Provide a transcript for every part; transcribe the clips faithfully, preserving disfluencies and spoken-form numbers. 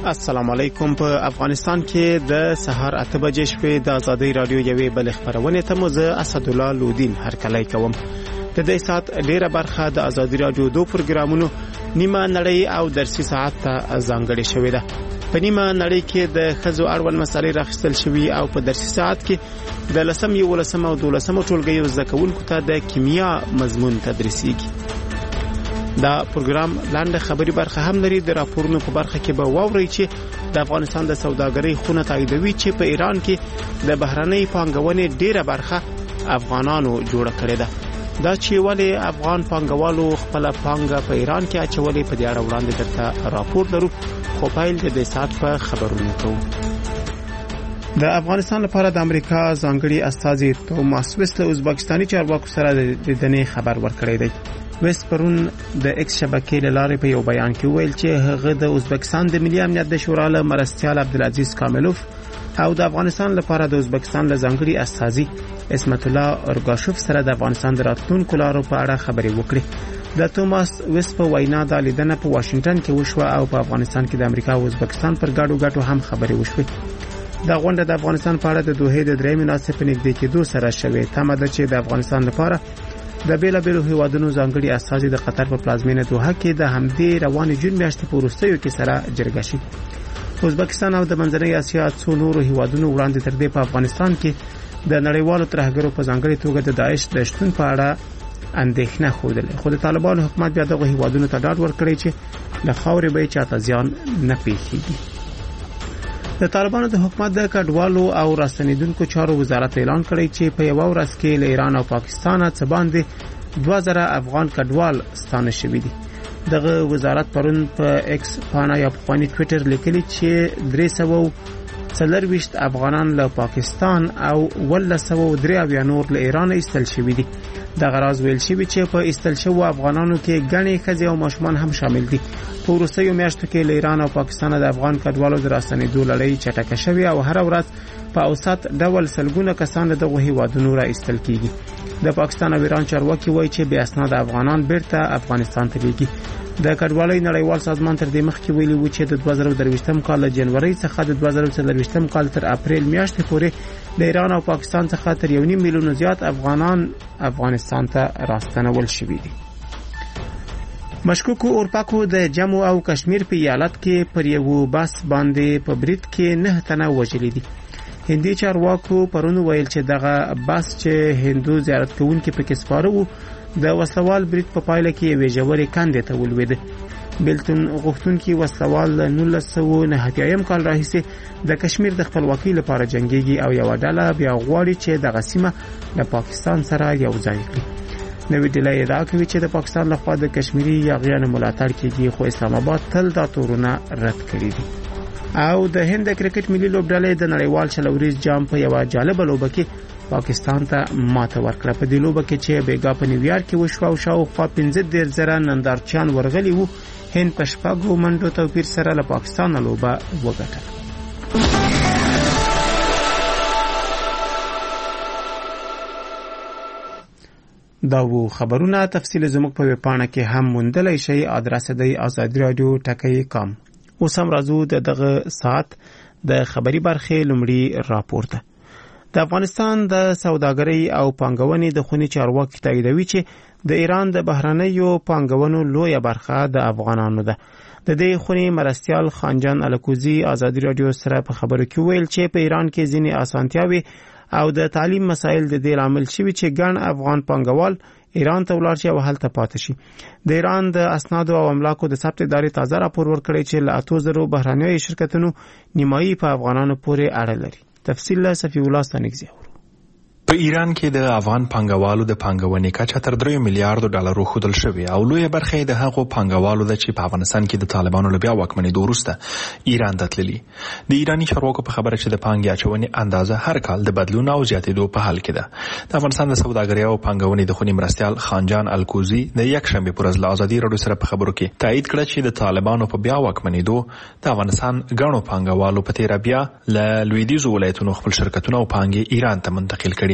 السلام علیکم. په افغانستان کې د سهار اته بجې شپې د ازادي رادیو یوې بل خبرونه ته مو زه اسد الله لودین هرکلی کوم. د دې سات ډیره برخه د ازادي رادیو دو پروګرامونو نیمه نړۍ او درسي ساعت ته ځانګړې شوې ده. په نیمه نړۍ کې د خزو اړوند مسالې راخستل شوې او په درسي ساعت کې د لسم یو لسم او دولسم ټولګیو زده کوونکو ته د کیمیا مضمون تدریسیږي. دا پروګرام لاندې خبري برخه هم لري. د راپورونو په برخه کې به واوري چې د افغانستان د سوداګرۍ خونه تاییدوي چې په ایران کې د بهرنۍ پانګونې ډیره برخه افغانانو جوړه کړې ده. دا چې ولې افغان پانګوالو خپل پانګه په ایران کې اچولې په دې اړه وړاندې درته راپور لرو، خو پیل د دې سات په خبرونو کوو. د افغانستان لپاره د امریکا ځانګړي استازي توماس ویس له ازبکستاني چارواکو سره د دنې خبر ورکړی دی. ویس پرون د ایکس شبکې له لارې په یو بیان کې ویل چې هغه د ازبکستان د ملي امنیت د شورا له مرستیال عبدالعزیز کاملوف او د افغانستان لپاره د ازبکستان له ځانګړي استازي اسمت الله اورګاشوف سره د افغانستان د راتلونکو لارو په اړه خبرې وکړي. د توماس ویس په وینا د لیدنه په واشنگټن کې وشوه او په افغانستان کې د امریکا او ازبکستان پر ګډو ګټو هم خبرې وشوه. د غونډه د افغانستان په اړه د دوحې د درې مناسب نږدې کېدو سره شوې. تمه ده چې د افغانستان لپاره د بیلابیلو هیوادونو ځانګړي استازي د قطر په پلازمینه دوحه کې د همدې روانې جون میاشتې په وروستیو کې سره جرګه شي. ازبکستان او د منځنۍ اسیا څو نورو هیوادونو وړاندې تر دې په افغانستان کې د نړیوالو ترهګرو په ځانګړي توګه د داعش د شتون په اړه اندېښنه خوده. خو د طالبانو حکومت بیا دغه هیوادونو ته ډاډ ورکړی چې د خاورې به چاته زیان نه پیښیږي. د طالبانو د حکومت د کډوالو او راستنیدونکو چارو وزارت اعلان کړی چې په یو ورځ کې له ایران او پاکستان څخه باندې دوه زره افغان کډوال ستانه شوي دي. دغه وزارت پرون په ایکس پانا یا په خواني ټوئیټر لیکلی چې درې سوه څلرويشت افغانان له پاکستان او ولس سوه درې اویا نور له ایران ایستل شوي دي. د غراز ویل شوی چې په ایستل شوو افغانانو کې ګڼې ښځې او ماشومان هم شامل دي. په وروستیو میاشتو کې له ایران او پاکستان د افغان کډوالو د راستنېدو لړۍ چټکه شوې او هر ورځ په اوسط ډول سلګونه کسان دغه هیوادونو را ایستل کیږي. د پاکستان او ایران چارواکي وایي چې بې اسناد افغانان بیرته افغانستان ته لیږي. د کډوالۍ نړیوال سازمان تر دې مخکې ویلي و چې د دوه زره درویشتم کال له جنوري څخه د دوه زره څلرویشتم کال تر اپریل میاشتې پورې د ایران او پاکستان څخه تر یو نیم میلیون زیات افغانان افغانستان ته راستنول شوي دي. مشکوکو اورپاکو د جمو او کشمیر په ایالت کې پر یو بس باندې په برید کې نه تنه وژلي دي. هندي چارواکو پرون ویل چې دغه بس چې هندو زیارت کوونکي پکې سپاره وو د وسلوال برید په پایله کې یوې ژورې کندې ته ولوېده. بیلتون غوښتونکي وسلوال له نولس سوه نهه اتیا کال راهیسې د کشمیر د خپلواکۍ لپاره جنګېږي او یوه ډله بیا غواړي چې دغه سیمه له پاکستان سره یو ځای کړي. نوې ډله ادعا کوي چې د پاکستان لخوا د کشمیري یاغیانو ملاتړ کیږي، خو اسلام آباد تل دا تورونه رد کړي دي. او د هند د کرکټ ملي لوبډلې د نړیوال شلوریز جام په یوه جالبه لوبه کې پاکستان ته ماته ورکړه. په دې لوبه کې چې بیګا په نیویارک کې وشوه او شاوخوا پنځه دېرش زره نندارچیان ورغلي وو، هند په شپږو منډو توپیر سره له پاکستان لوبه وګټله. دا وو خبرونه. تفصیل زموږ په ویب پاڼه کې هم موندلی شئ. ادرس دی آزادي رادیو ټکی کام. اوس هم راځو د دغه ساعت د خبري برخې لومړی راپور ته. د افغانستان د سوداګرۍ او پانګونې د خونې چارواکي تاییدوي چې د ایران د بهرنیو پانګونو لویه برخه د افغانانو ده. د دې خونې مرستیال خانجان الکوزي آزادي رادیو سره په خبرو کې ویل چې په ایران کې ځینې اسانتیاوي او د تعلیم مسایل د دې عامل شوي چې ګڼ افغان پانګوال ایران ته ولاړ شي او هلته پاتې شي. د ایران د اسنادو او املاکو د ثبت ادارې تازه راپور ورکړی چې له اتو زرو بهرنیو شرکتونو نیمایي په افغانانو پورې اړه لري. تفصیل له صفی الله ستانګزی. په ایران کې د افغان پانګوالو د پانګونې کچه تر درې میلیارډ ډالرو ښودل شوې او لویه برخه د هغو پانګوالو ده چې په افغانستان کې د طالبانو له بیا واکمنېدو وروسته ایران ته تللي. د ایراني چارواکو په خبره چې د پانګې اچونې اندازه هر کال د بدلون او زیاتېدو په حال کې ده. د افغانستان د سوداګرۍ او پانګونې د خونې مرستیال خانجان الکوزي د یکشنبې په ورځ له ازادي راډیو سره په خبرو کې تایید کړه چې د طالبانو په بیا واکمنېدو د افغانستان ګڼو پانګوالو په تیره بیا له لویدیځو ولایتونو خپل شرکتونه او پانګې ایران ته منتقل کړي.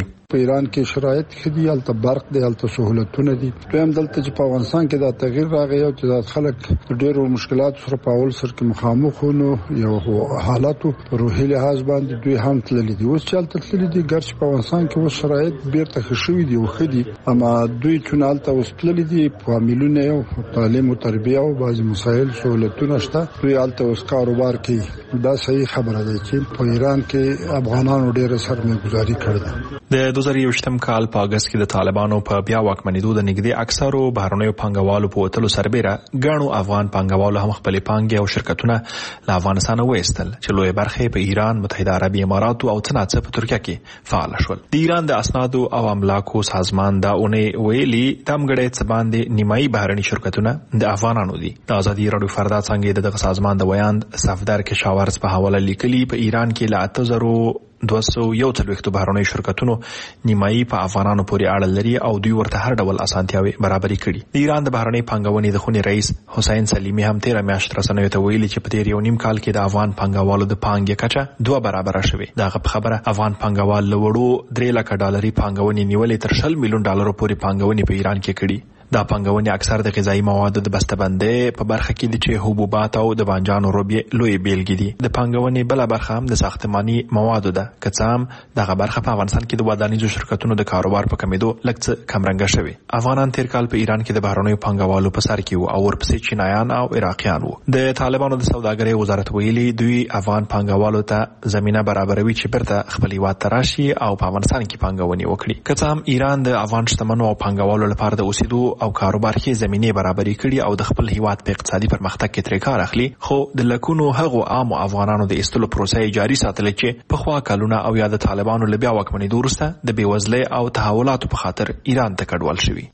په ایران کې شرایط ښه دي، هلته برق دی، هلته سهولتونه دي. دویم دلته چې په افغانستان کې دا تغییر راغی او چې دا خلک ډېرو مشکلاتو سره په اول سر کې مخامخ ونو یو حالاتو په روحي لحاظ باندې دوی هم تللي دي. اوس چې هلته تللي دي ګرچې په افغانستان کې اوس شرایط بیرته ښه شوي دي او ښه دي، اما دوی چون هلته اوس تللي دي فامیلونه یې تعلیم او تربیه او بعضې مسایل سهولتونه شته، دوی هلته اوس کاروبار کوي. دا صحیح خبره ده چې په ایران کې افغانانو ډېره سرمایه‌ګذاري کړې ده. د دوه زره یوویشتم کال په اګست کې د طالبانو په بیا واکمنېدو د نږدې اکثرو بهرنیو پانګوالو په وتلو سربېره ګڼو افغان پانګوالو هم خپلې پانګې او شرکتونه له افغانستانه وایستل چې لویه برخه په ایران، متحده عربي اماراتو او څه ناڅه په ترکیه کې فعال شول. د ایران د اسنادو او املاکو سازمان دا اونۍ ویلي تمګړې څه باندې نیمایي بهرني شرکتونه د افغانانو دي. د ازادي راډیو فردا څنګه د دغه سازمان د ویاند صفدر کشاورز په حواله لیکلي په ایران کې له اته زره دوه سوه یو څلوېښتو بهرنیو شرکتونو نیمایي په افغانانو پورې اړه لري او دوی ورته هر ډول اسانتیاوې برابرې کړي. د ایران د بهرنۍ پانګونې د خونې رئیس حسین سلیمي هم تیره میاشت رسنیو ته ویلي چې په تیر یو نیم کال کې د افغان پانګوالو د پانګې کچه دوه برابره شوې. دغه په خبره افغان پانګوال له وړو درې لکه ډالري پانګونې نیولې تر شل میلیون ډالرو پورې پانګونې په ایران کې کړي. دا پانګونې اکثر د غذایی موادو د بسته‌بندۍ په برخه کې دي چې حبوبات او د بانجانو روبې لوی بیلګې دي. د پانګونې بل برخه هم د ساختماني موادو ده، که څه هم دغه برخه په افغانستان کې د ودانیزو شرکتونو د کاروبار په کمیدو لږ څه کمرنګه شوې. افغانان تیر کال په ایران کې د بهرنیو پانګوالو په سر کې وو او ورپسې چینایان او عراقیان وو. د طالبانو د سوداګرۍ وزارت ویلي دوی افغان پانګوالو ته زمينه برابروي چې بیرته خپل هیواد ته راشي او په افغانستان کې پانګونې وکړي. که څه هم ایران د افغان شتمنو او پانګوالو لپاره د اوسېدو او کاروبار کې زمینه برابرې کړي او د خپل هیواد په اقتصادي پرمختګ کې ترې کار اخلي، خو د لکونو هغو عامو افغانانو د ایستلو پروسه جاري ساتل چې په خوا کلونه او یا د طالبانو له بیا واکمنېدو وروسته د بېوزلۍ او تحولاتو په خاطر ایران ته کډوال شوي.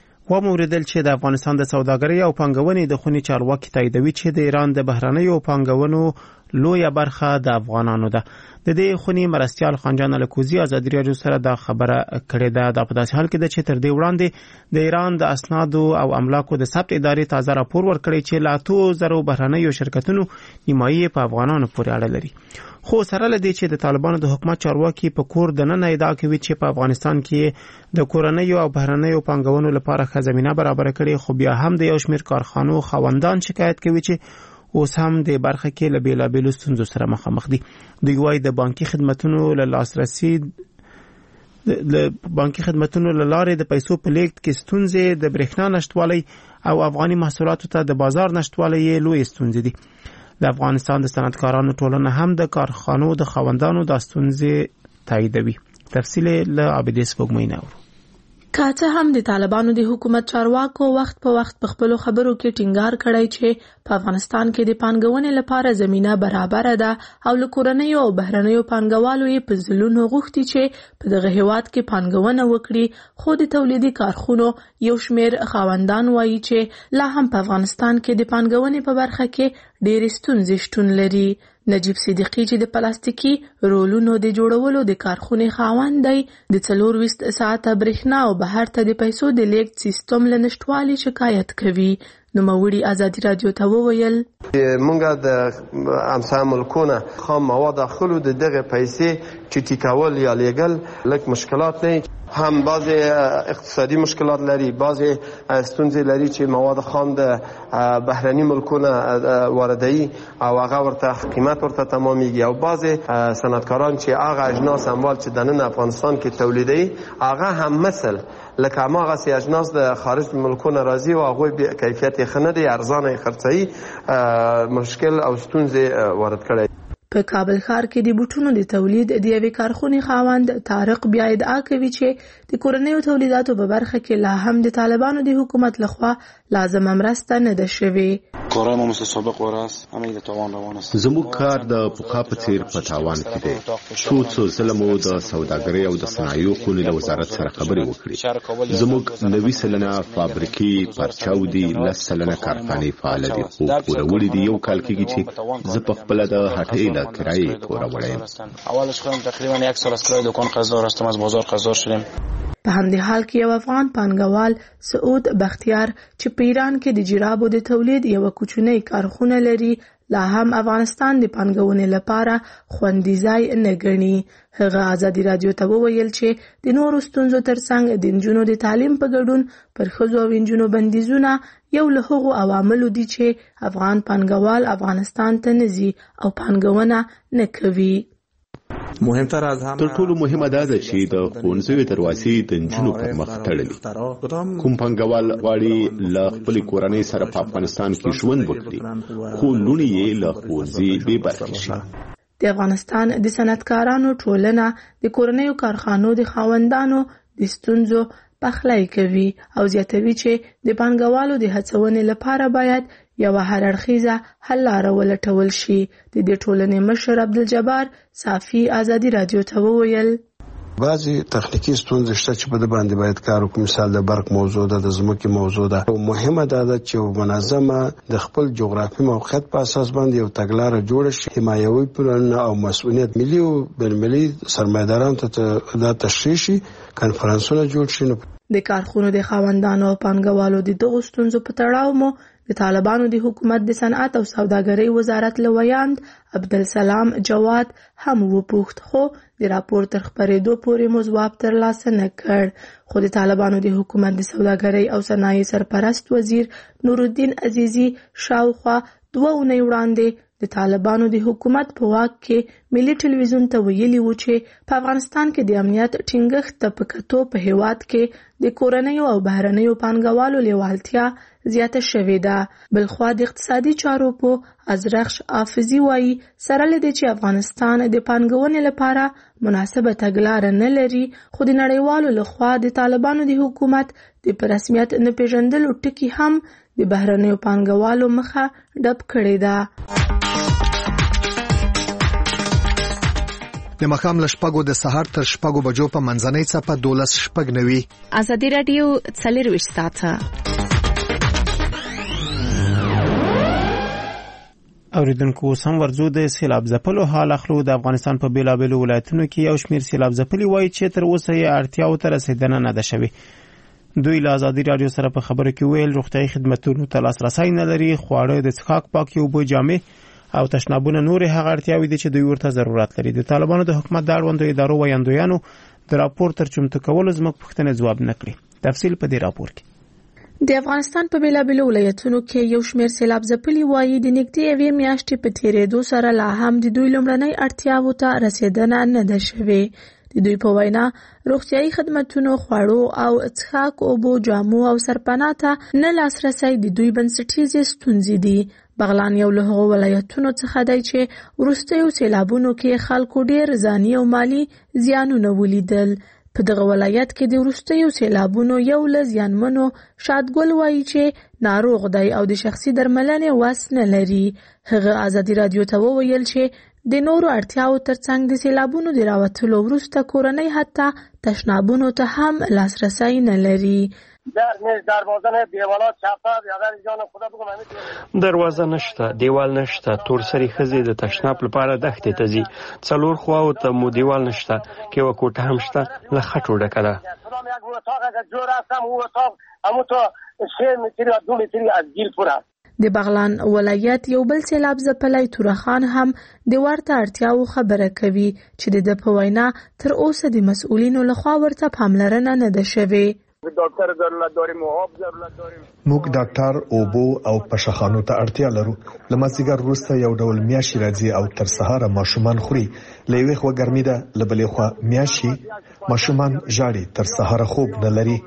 و موریدل چې د افغانستان د سوداګرۍ او پانګونې د خونې چارواکي تاییدوي چې د ایران د بهرنیو پانګونو لویه برخه د افغانانو ده. د دې خونې مرستیال خانجان الکوزي ازادي راډیو سره دا خبره کړې ده. دا په داسې حال کې ده چې تر دې وړاندې د ایران د اسنادو او املاکو د ثبت ادارې تازه راپور ورکړی چې له اتو زرو بهرنیو شرکتونو نیمایي په افغانانو پورې اړه لري. خو سره له دې چې د طالبانو د حکومت چارواکي په کور دننه ادعا کوي چې په افغانستان کې د کورنیو او بهرنیو پانګونو لپاره ښه زمینه برابر کړي، خو بیا هم د یو شمېر کارخانو خاوندان شکایت کوي چې اوس هم د برخه کې له بیلابیلو ستونزو سره مخامخ دي. دوی وايي د بانکي خدماتو له لاسرسي د بانکي خدماتو له لارې د پیسو په لیږد کې ستونزې، د برېښنا نشټوالي او افغاني محصولاتو ته د بازار نشټوالي یې لوی ستونزې دي. د افغانستان د صنعتکارانو ټولنه هم د کارخانو د خاوندانو د ستونزې تاییدوي. تفصیل له عابدې سپوږمۍ نورو. که څه هم د طالبانو د حکومت چارواکو وخت په وخت په خپلو خبرو کې ټینګار کړی چې په افغانستان کې د پانګونې لپاره زمینه برابره ده او له کورنیو او بهرنیو پانګوالو یې په ځلونو غوښتي چې په دغه هیواد کې پانګونه وکړي، خو د تولیدي کارخونو یو شمېر خاوندان وایي چې لا هم په افغانستان کې د پانګونې په برخه کې ډېرې ستونزې شتون لري. نجیب صدیقی چې د پلاستیکي رولونو د جوړولو د کارخونې خاوند دی، د څلور ویشت ساعته برېښنا او بهر ته د پیسو د لیږد سیستم له نشتوالي شکایت کوي. نوموړي ازادي راډیو ته وویل مونږه د امثال ملکونه خام مواد اخلو د دغه پیسې چې ټیکول یا لیږل لږ مشکلات نه، هم بعضی اقتصادي مشکلات لري، بعضی ستونزې لري چې مواد خام د بهرني ملکونه واردوي او هغه ورته قیمت ورته تمامیږي، او بعضی صنعتکاران چې هغه اجناس اموال چې د نن افغانستان کې تولیدوي هغه هم مثل لکه هماغه سي اجناس د خارج ملکونه راځي او هغوی کیفیت یې ښه نه دی، ارزانه یې خرڅوي، مشکل او ستونزې وارد کړی. په کابل ښار کې د بوټونو د تولید د یوې کارخونې خاوند طارق بیا ادعا کوي چې د کورنیو تولیداتو په برخه کې لا هم د طالبانو د حکومت لخوا لازمه مرسته نه ده شوې. زموږ کار د پخوا په څیر په تاوان کې دی. څو څو ځله مو د سوداګرۍ او د صنایعو خونې له وزارت سره خبرې وکړې. زموږ نوي سلنه فابریکې پرچاو دي، لس سلنه کارخانې فعاله دي، خو پوروړي دي یو کال کېږي چې زه په خپله د هټۍ له کرایې پوروړی یم. په همدې حال کې یو افغان پانګوال سعود بختیار چې په ایران کې د جرابو د تولید یو کوچنی کارخونه لري، لا هم افغانستان د پانګونې لپاره خوندي ځای نه ګڼي. هغه ازادي رادیو ته وویل چې د نورو ستونزو ترڅنګ د نجونو د تعلیم په ګډون پر ښځو او نجونو بندیزونه یو له هغو عواملو دي چې افغان پانګوال افغانستان ته نه ځي او پانګونه نه کوي. مهمتر از همه تر ټولو مهمه دا ده چې د ښوونځیو دروازې د نجونو پر مخ تړلي. کوم پانګوال غواړي له خپلې کورنۍ سره په افغانستان کې ژوند وکړي خو لوڼې یې له ښوونځي بې برخې شي. د افغانستان د صنعتکارانو ټولنه د کورنیو کارخانو د خاوندانو د ستونزو پخلی کوي او زیاتوي چې د پانګوالو د هڅونې لپاره باید یوه هراړخیزه حل لاره ولټول شي. د دې ټولنې مشر عبدالجبار صافي ازادي رادیو ته وویل بعضی تخنیکی ستونزې شته چې په دې باندې باید کار وکړو. مثال د برق موضوع ده، د ځمکې موضوع ده. او مهمه دا ده چې منظمه د خپل جغرافي موقعیت په اساس باندې یو تګلاره جوړه شي. حمایوي پلانونه او مسؤلیت ملي او بین‌المللي سرمایه‌دارانو ته دا تشریح شي، کنفرانسونه جوړ شي. د کارخونو د خاوندانو او پانګوالو د دغو ستونزو په تړاو مو د طالبانو د حکومت د صنعت او سوداګرۍ وزارت له ویاند عبدالسلام جواد هم وپوښت، خو د راپور تر خپرېدو پورې مو ځواب ترلاسه نه کړ. خو د طالبانو د حکومت د سوداګرۍ او صنایع سرپرست وزیر نورالدین عزیزي شاوخوا دوه اونۍ وړاندې د طالبانو د حکومت په واک کې ملي ټلویزیون ته ویلي وو چې په افغانستان کې د امنیت ټینګښت ته په کتو په هیواد کې د کورنیو او بهرنیو پانګوالو لیوالتیا زیاته شوې ده. بلخوا د اقتصادي چارو په ازرخش حافظي وایي سره له دې چې افغانستان د پانګونې لپاره مناسبه تګلاره نه لري، خو د نړیوالو لخوا د طالبانو د حکومت د په رسمیت نه پیژندلو ټکي هم د بهرنیو پانګوالو مخه ډب کړې ده. د مخام له شپږو د سهار تر شپږو بجو په منځنۍ څپه دولس شپږ نوي. ازادي رادیو څلرویشت ساعته. اوریدونکو سم ورزو د سیلاب ځپلو حال اخلو. د افغانستان په بیلابیلو ولایتونو کې یو شمیر سیلاب ځپلي وایي چې تر اوسه یې اړتیاو ته رسیدنه نه ده شوې. دوی له ازادي رادیو سره په خبرو کې ویل روغتیايي خدمتونو ته لاسرسی نه لري، خواړه د څښاک پاکې اوبه، جامې او تشنابونه نورې هغه اړتیاوې دي چې دوی ورته ضرورت لري. د طالبانو د حکومت د اړوندو ادارو ویاندویانو د راپور تر چمتو کولو زموږ پوښتنې ځواب نه کړي. تفصیل په دې راپور کې. د افغانستان په بیلابیلو ولایتونو کې یو شمیر سیلاب ځپلي وایي د نږدې یوې میاشتې په تېرېدو سره لا هم د دوی لومړنۍ اړتیاوو ته رسیدنه نه ده شوې. د دوی په وینا روغتیايي خدمتونو، خواړو او څښاک اوبو، جامو او سرپناه ته نه لاسرسی د دوی بنسټیزې ستونزې دي. بغلان یو له هغو ولایتونو څخه دی چې وروستیو سیلابونو کې خلکو ډېر ځاني او مالي زیانونه ولیدل. په دغه ولایت کې د وروستیو سیلابونو یو له زیانمنو شادګل وایي چې ناروغ دی او د شخصي درملنې وس نه لري. هغه ازادي رادیو ته وویل چې د نورو اړتیاو ترڅنګ د سیلابونو د راوتلو وروسته کورنۍ حتی تشنابونو ته هم لاسرسی نه لري. دروازه نشته، دیوال نشته، تورسري ښځې د تشناب لپاره دښتې ته ځي. څلور خواو ته مو دیوال نشته، که یوه کوټه هم شته له خټو ډکه ده. د بغلان ولایت یو بل سیلاب ځپلی تورخان هم د ورته اړتیاو خبره کوي چې د ده په وینا تر اوسه د مسؤلینو لخوا ورته پاملرنه نه ده شوې. موږ ډاکټر، اوبو او پشخانو ته اړتیا لرو. له مازدیګر وروسته یو ډول میاشي راځي او تر سهاره ماشومان خوري. له یوې خوا ګرمي ده، له بلې خوا میاشي. ماشومان ژاړي، تر سهاره خوب نه لري.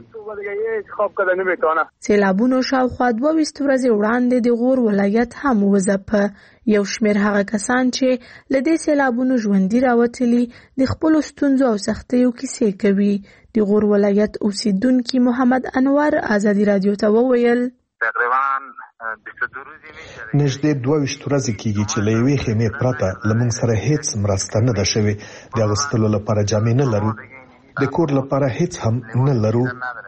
سیلابونو شاوخوا دوه ویشت ورځې وړاندې د غور ولایت هم وځپه. یو شمیر هغه کسان چې له دې سیلابونو ژوندي راوتلي د خپلو ستونزو او سختیو کیسې کوي. د غور ولایت اوسیدونکي محمد انور ازادي رادیو ته وویل نږدې دوه ویشت ورځې کېږي چې له یوې خیمې پرته له موږ سره هیڅ مرسته نه ده شوې. د اغوستلو لپاره جامې نه لرو، د کور لپاره هیڅ هم نه لرو.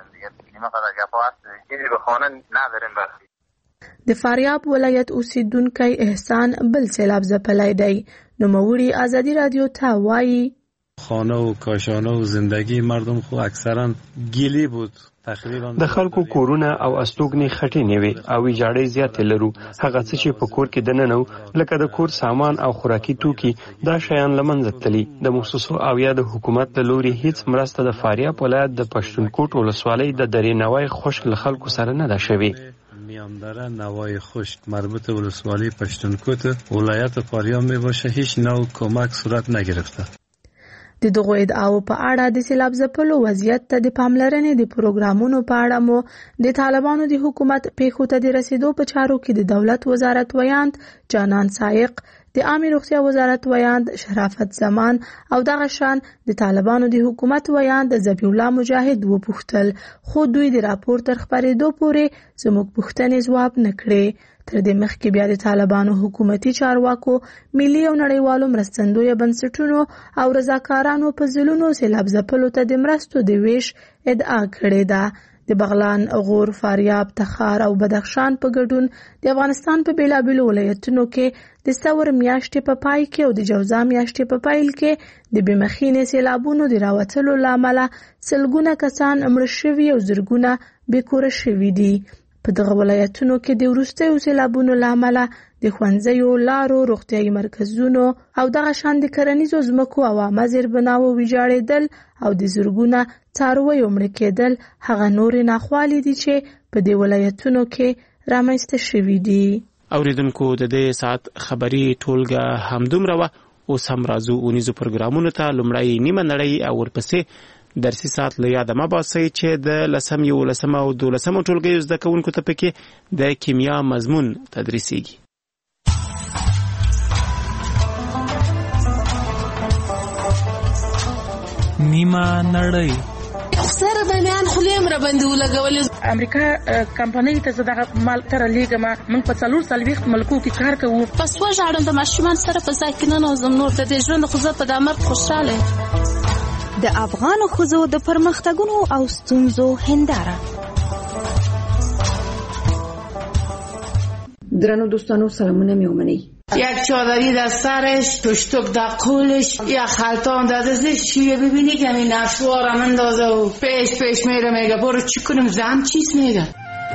د فاریاب ولایت اوسیدونکی احسان بل سیلاب ځپلی دی. نوموړي ازادي رادیو ته وایي خانه و کاشانه و زندگی مردم خو اکثرا گلی بود. د خلکو کورونه او استوګنې خټینې وي او ویجاړۍ زیاتې لرو. هغه څه چې په کور کې دننه لکه د کور سامان او خوراکي توکي دا شیان له منځه تللي. د مؤسسو او یا د حکومت له لوري هیڅ مرسته د فاریاب ولایت د پښتونکوټ ولسوالۍ د درې نوای خشک له خلکو سره نه ده شوې. میاندره نوای خشک مربوط ولسوالی پښتونکوټ ولایت فاریاب می باشه هیچ نوع کمک صورت نگرفته. د دغو ادعاو په اړه د سیلاب ځپلو وضعیت ته د پاملرنې د پروګرامونو په اړه مو د طالبانو د حکومت پیښو ته د رسیدو په چارو کې د دولت وزارت ویاند جانان سائق، د عامه روغتیا وزارت ویاند شرافت زمان او دغه شان د طالبانو د حکومت ویاند ذبیح الله مجاهد وپوښتل، خو دوی د راپور تر خپرېدو پورې زموږ پوښتنې ځواب نه کړې. تر دې مخکې بیا د طالبانو حکومتي چارواکو ملي او نړیوالو مرستندویه بنسټونو او رضاکارانو په ځلونو سیلاب ځپلو ته د مرستو د ویش ادعا کړې ده. د بغلان، غور، فاریاب، تخار او بدخشان په ګډون د افغانستان په بیلابیلو ولایتونو کې د ثور میاشتې په پای کې او د جوزا میاشتې په پیل کې د بېمخینې سیلابونو د راوتلو له امله سلګونه کسان مړه شوي او زرګونه بېکوره شوي دي. په دغه ولایتونو کې د وروستیو سیلابونو له امله د ښوونځیو، لارو، روغتیايي مرکزونو او دغه شان د کرنیزو ځمکو او عامه زیربناوو ویجاړېدل او د زرګونه څارویو مړه کېدل هغه نورې ناخوالې دي چې په دې ولایتونو کې رامنځته شوي دي. اوریدونکو د دې ساعت خبري ټولګه همدومره وه. اوس هم راځو اونیزو پروګرامونو ته. لومړی نیمه نړۍ او ورپسې درسي ساعت له یاده مه باسئ چې د لسم، یولسم او دولسم ټولګیو زده کوونکو ته پکې د کیمیا مضمون تدریسیږي. نیمه نړۍ سره د میان خلیم را باندې ولګولې. امریکا کمپنۍ ته زه دغه مال تر لیږم. موږ په څلور څلوېښت ملکو کې کار کوو. پس وژاړم د ماشومان سره په ځای کې ننوځم. نور د دې ژوند خو زه په دا مرګ خوشحاله. د افغان ښځو د پرمختګونو او ستونزو هنداره. درنو دوستانو سلامونه میومنی. یک چادری در سرش، پشتک در قولش، یک خلطان در دستش. چیه ببینی که این نفسوارم اندازه و پیش پیش میره میگه برو چی کنم زن چیز میگه.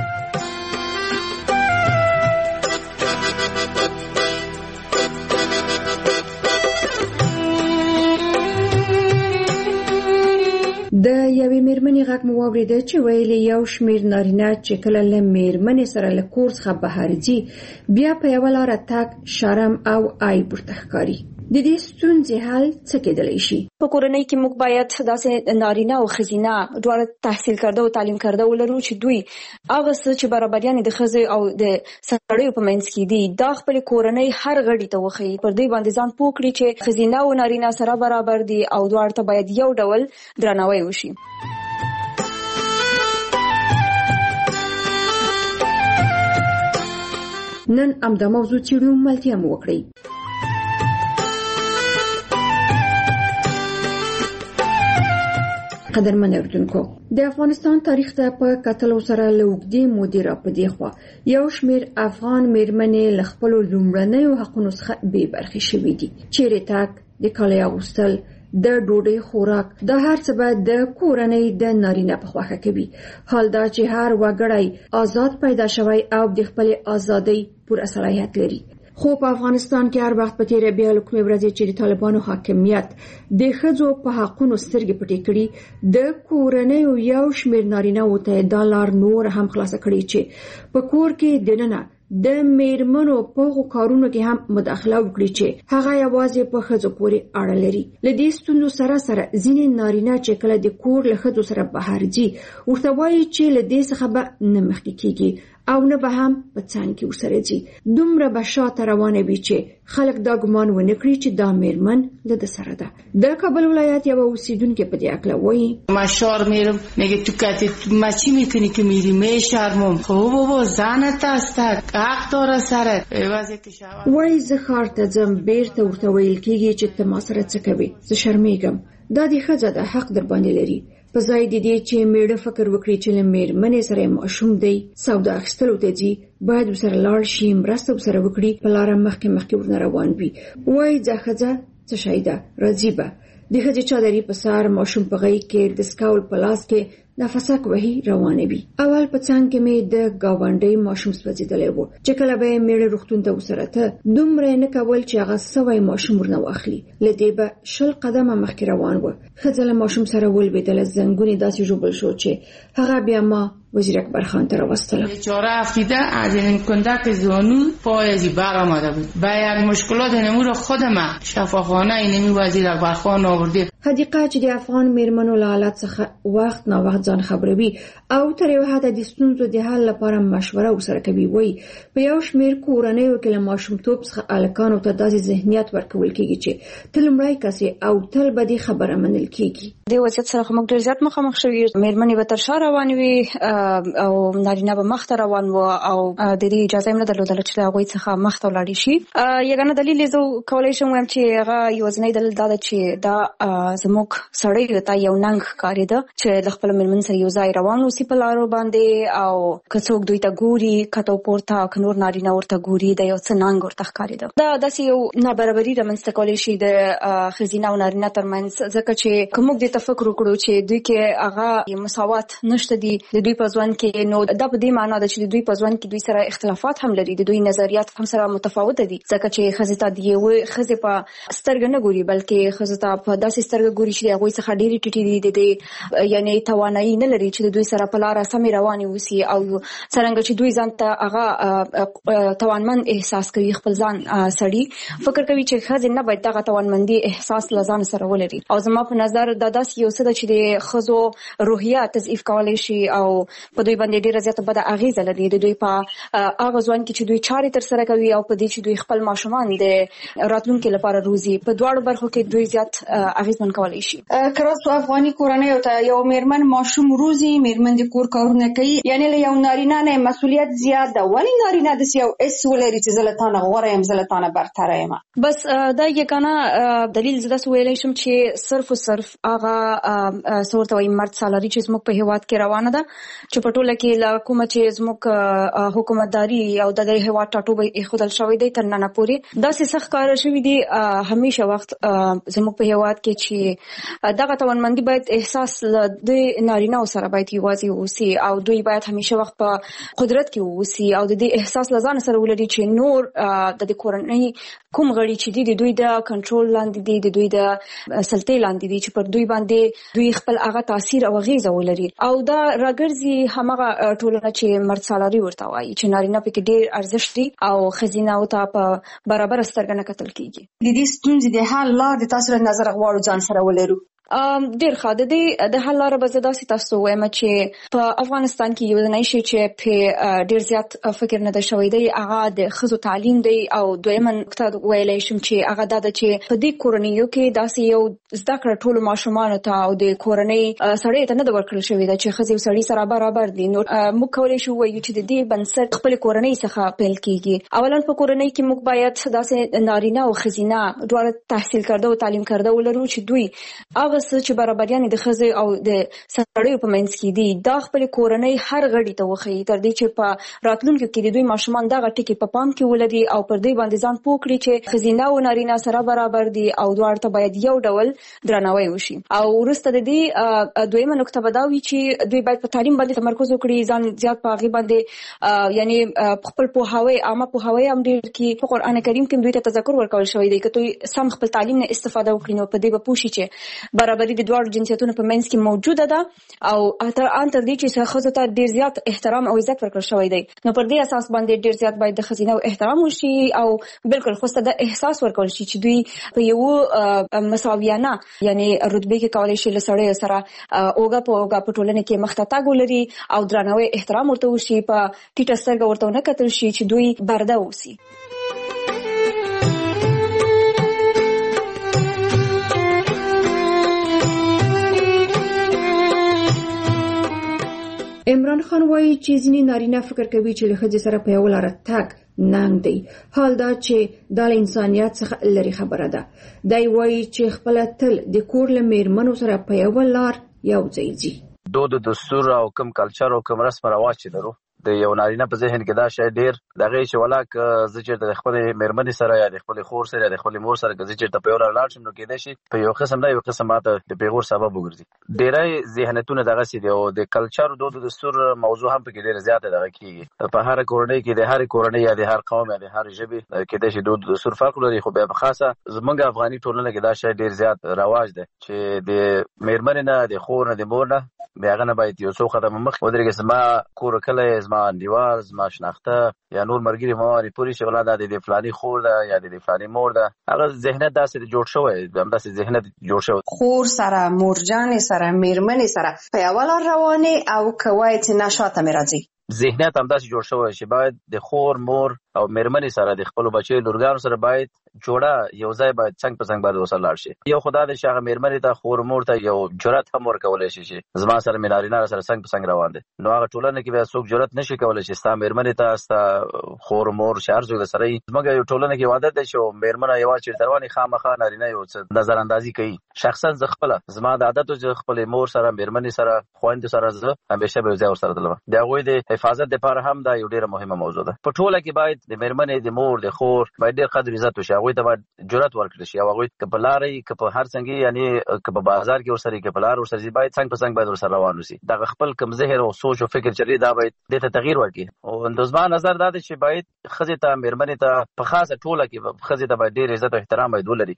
د یوې میرمنې غږ مو واورېده چې ویلي یو شمېر نارینه چې کله له میرمنې سره له کور څخه بهر ځي بیا په یوه لاره تګ شرم او عیب ورته ښکاري. د دې ستونزې حل څه کېدلی شي؟ په کورنۍ کې موږ باید داسې نارینه او ښځینه دواړه تحصیل کرده او تعلیم کرده ولرو چې دوی هغه څه چې برابریانې د ښځې او د سړیو په منځ کې دي دا خپلې کورنۍ هر غړي ته وښیي. پر دوی باندې ځان پوه کړي چې ښځینه او نارینه سره برابر دي او دواړو ته باید یو ډول درناوی وشي. نن همدا موضوع څېړو، ملتیا مو وکړئ. قدرمن اردوونکو، د افغانستان تاریخ ته په کتلو سره له اوږدې مودې راپدې خوا یو شمېر افغان میرمنې له خپلو لومړنیو حقونو څخه بې برخې شوي دي. چیرې تګ، د کالي اغوستل، د ډوډۍ خوراک، دا هر څه به د کورنۍ د نارینه په خوښه کوي. حال دا چې هر وګړی آزاد پیدا شوی او د خپلې ازادۍ پوره صلاحیت لري. خو په افغانستان کې هر وخت په تیره بیا له کومې ورځې چې د طالبانو حاکمیت د ښځو په حقونو سترګې پټې کړي د کورنیو یو شمېر نارینه‌وو ته دا لار نور هم خلاصه کړې چې په کور کې دننه د میرمنو په هغو کارونو کې هم مداخله وکړي چې هغه یوازې په ښځو پورې اړه لري. له دې ستونزو سره سره ځینې نارینه چې کله د کور له ښځو سره بهر ځي ورته وایي چې له دې څخه به نه مخکې کېږي او نه به هم په څنګ کې ورسره ځي. دومره به شاته روانه وي چې خلک دا ګمان ونه کړي چې دا میرمن له ده سره ده. د کابل ولایت یوه اوسیدونکې په دې هکله وایي ما شار میرم میگه تو کتی ما چی میکنی که میری میشرمم. خب بابا زنت است، حق داره سرت. وایي زه ښار ته ځم، بیرته ورته ویل کېږي چې ته ما سره څه کوې، زه شرمېږم. دا د ښځه ده، حق در باندې لري. په ځای د دې چې میړه فکر وکړي چې له میرمنې سره ماشوم دی، سودا اخیستلو ته ځي، باید ورسره لاړ شي، مرسته ورسره وکړي، په لاره مخکې مخکې ورنه روان وي. وایي ځه ښځه څه شی ده، راځي به. د ښځې چادري په سر، ماشوم په غېږ کې، د سکول په لاس کې نفسک وهي روانوي. اول په څنګ کې مې د گاونډي ماشوم سوځیدلې وو چې کله به میړه روغتون ته وسرته دومره نه کول چې هغه سوي ماشوم ورنه واخلي. لدې به شل قدمه مخکې روان و. خځله ماشوم سره ولویدل زنګونی داسې جوړ شو چې هغه بیا ما وزیر اکبر خان ته راوستله. بیچاره افتیده از این کندک زانو پای از بر آمده بود. با یک مشکلات نمور خودم شفاخانه اینمی وزیر اکبر خان آورده. حدیقه چې د افغان میرمنو له حالت څخه وخت نه وخت ځان خبروي او تر یو حد د ستونزو د حل لپاره مشوره وسره کوي. وای په یو شمېر کورنیو کې له ماشومتوب څخه الکانو ته داسې ذهنیت ورکول کیږي چې تل مړی کسي او تل به د خبره منل کیږي. د وضعیت سره موږ ډېر زیات مخامخ شوي. میرمنې به تر شا روانې وي او نارینه به مخ ته روان و او د دې اجازه هم نه درلودله چې هغوی څخه مخ ته ولاړې شي. یګانه دلیل یې زه کولی شم وایم چې هغه یوازینی دلیل دا ده چې دا زموږ سړی ته یو ننګ ښکارېده چې له خپلو مېرمنو سره یو ځای روان اوسي په لارو باندې او که څوک دوی ته ګوري کته پورته که نور نارینه ورته ګوري د یو څه ننګ ورته ښکارېده. دا داسې یو نابرابري رامنځته کولی شي د ښځینه او نارینه ترمنځ ځکه چې که موږ دې ته فکر وکړو چې دوی کې هغه مساوات نشته دي د دوی په ژوند کې نو دا په دې معنا ده چې د دوی په ژوند کې دوی سره اختلافات هم لري. د دوی نظریات هم سره متفاوته دي ځکه چې ښځې ته د یوې ښځې په سترګه نه ګوري بلکې ښځو ته په داسې سترګه ګوري چې د هغوی څخه ډېرې ټیټې دي. د دې یعنې توانایي نه لري چې د دوی سره په لاره سمې روانې اوسي او څرنګه چې دوی ځان ته هغه توانمند احساس کوي خپل ځان سړي فکر کوي چې ښځې نه باید دغه توانمندي احساس له ځان سره ولري. او زما په نظر دا داسې یو څه ده چې د ښځو روحیه تضعیف کولی شي او په دوی باندې ډېره زیاته بده اغېزه لري. د دوی په هغه ځوان کې چې دوی چارې ترسره کوي او په دې چې دوی خپل ماشومان د راتلونکي لپاره روزي په دواړو برخو کې دوی زیات اغېزمن کولی شي. که راستو افغاني کورنیو ته یو میرمن ماشوم روزي میرمن د کور کارونه کوي یعنی له یو نارینه نه مسؤلیت زیات ده. ولې نارینه داسې یو اس ولري چې زه له تا نه غوره یم زه له تا نه برتره یم؟ بس دا یګانه دلیل زه داسې ویلی شم چې صرف و صرف هغه څه ورته وایي مرد سالاري چې زموږ په هېواد کې روانه ده چې په ټوله کې له کومه چې زموږ حکومتداري او د دې هېواد ټاټوبی ایښودل شوی دی تر ننه پورې داسې څه ښکاره شوي دي همیشه وخت زموږ په هېواد کې چې دغه توانمندي باید احساس له د نارینهو سره باید یوازې واوسي او دوی باید همیشه وخت په قدرت کې واوسي او د دې احساس له ځان سره ولري چې نور د دې کورنۍ کوم غړي چې دي د دوی د کنټرول لاندې دي د دوی د سلطې لاندې دي چې پر دوی باندې دوی خپل هغه تاثیر او اغېزه ولري. او دا راګرځي هماغه ټولنه چې مرد سالاري ورته وایي چې نارینه پکې ډېر ارزښت دي او ښځینهو ته په برابره سترګه نه کتل کېږي. د دې ستونزې د حل لار د تاسو له نظره غواړو ځان سره ولرو. ډېر ښه د دې د حل لاره به زه داسې تاسو وایم چې په افغانستان کې یوازینی شی چې په ډېر زیات فکر نه ده شوی دی هغه د ښځو تعلیم دی او دویمه نقطه ویلی شم چې هغه دا ده چې په دې کورنیو کې داسې یو زده کړه ټولو ماشومانو ته او د کورنۍ سړی ته نه ده ورکړل شوې ده چې ښځې او سړي سره برابر دي. نو موږ کولی شو ووایو چې د دې بنسټ خپلې کورنۍ څخه پیل کېږي. اولا په کورنۍ کې موږ باید داسې نارینه او ښځینه دواړه تحصیل کرده او تعلیم کرده ولرو چې دوی هغه څه چې برابریانې د ښځې او د سړیو په منځ کې دي دا خپلې کورنۍ هر غړي ته وښیي تر دې چې په راتلونکي کې د دوی ماشومان دغه ټکي په پام کې ولري او پر دوی باندې ځان پوه کړي چې ښځینه او نارینه سره برابر دي او دواړو ته باید یو ډول درناوی وشي. او وروسته د دې دویمه نقطه به دا وي چې دوی باید په تعلیم باندې تمرکز وکړي ځان زیات په هغې باندې یعنی خپل پوهاوی عامه پوهاوی هم ډېر کړي. په قرآن کریم کې دوی ته تذکر ورکول شوی دی که دوی سم خپل تعلیم نه استفاده وکړي نو په دې به پوه شي چې برابري د دواړو جنسیتونو په منځ کې موجوده ده او تر ان تر دې چې ښځو ته ډېر زیات احترام او عزت ورکړل شوی دی. نو پر دې اساس باندې ډېر زیات باید د ښځینه احترام وشي او بالکل خو ته د احساس ورکول شي چې دوی په یو مساویانه یعنی رتبه کې کولی شي له سړیو سره اوږه په اوږه په ټولنه کې مخ ته تګ ولري او درناوی احترام ورته وشي په ټیټه سترګه ورته ونه کتل شي چې دوی برده اوسي. عمران خان وایي چې ځینې نارینه فکر کوي چې له ښځې سره په یوه لاره تګ ننګ دی. حال دا چې دا له انسانیت څخه لرې خبره ده. دی وایي چې خپله تل د کور له میرمنو سره په یوه لار یو ځای ځي. دود و دستور او کوم کلچر او کوم رسم رواج چې لرو د یو نارینه په ذهن کې دا شی ډیر دغه چې ولاک زه چې د خپل مېرمنې سره یا د خپل خور سره یا د خپل مور سره چې چې په یو لاړ شم نو کېدای شي په یو قسم نه یو قسم ماته د پیغور سبب وګرځي. ډیرای ذهنیتونه دغه سي دی او د کلچر دود دستور موضوع هم په کې ډیر زیاته دغه کیږي. په هر کورنۍ کې د هر کورنۍ یا د هر قوم یا د هر ژبې کېدای شي دود دستور فرق لري، خو په خاصه زمونږ افغاني ټولنه کې دا شی ډیر زیات رواج دی چې د مېرمنې نه د خور نه د مور نه بیا غنه باید یو څو قدمه مخ ودرېږي. زما کور کله زما انډیوال زما شناخته یا نور مرګري مواري پوری شي ولاده د فلاني خور ده یا د فلاني مور ده، هغه ذهنیت داسې جوړ شوی همداسې ذهنیت جوړ شوی. خور سره مورجان سره مېرمنې سره په یوه لار روانې او کوایت نشاته مې راځي ذهنیت همداسې جوړ شوی چې باید د خور مور او مېرمنې سره د خپل بچي لورګانو سره باید جوړه یو ځای باید څنګه په څنګه باید وسره لاړ شي. یو خدای د شغه مېرمنې ته خور مور ته یو جرأت هم ورکولای شي چې زما سره مینارینه سره څنګه په څنګه روان دي، نو هغه ټولنه کې به څوک جرأت نشي کولای چې ستا مېرمنې ته ستا خور مور شهر زوګ سره زموږ یو ټولنه کې عادت ده چې مېرمنه یو چې رواني خامخا نارینه یو څه نظر اندازي کوي. شخصا زه خپل زما د عادت او خپل مور سره مېرمنې سره خويند سره زه همیشه به ځای سره تلم. دا غوي د حفاظت لپاره هم دا یو ډیره مهمه موضوع ده. په ټوله کې باید د مېرمنې د مور د خور باید ډیر قدر عزت وشي، هغه ته باید جرأت ورکړي شي او هغه په لارې که په هر څنګه یعنی که په بازار کې ورسره کې په لار ورسره باید څنګه په څنګه باید ورسره روان وسی. دا خپل کم ذهن او سوچ او فکر چری دا باید د ته تغییر ورکړي. او اندوزما نظر دا دی چې باید خزه ته مېرمنې ته په خاصه ټوله کې خزه ته باید ډیر عزت او احترام باید ولري.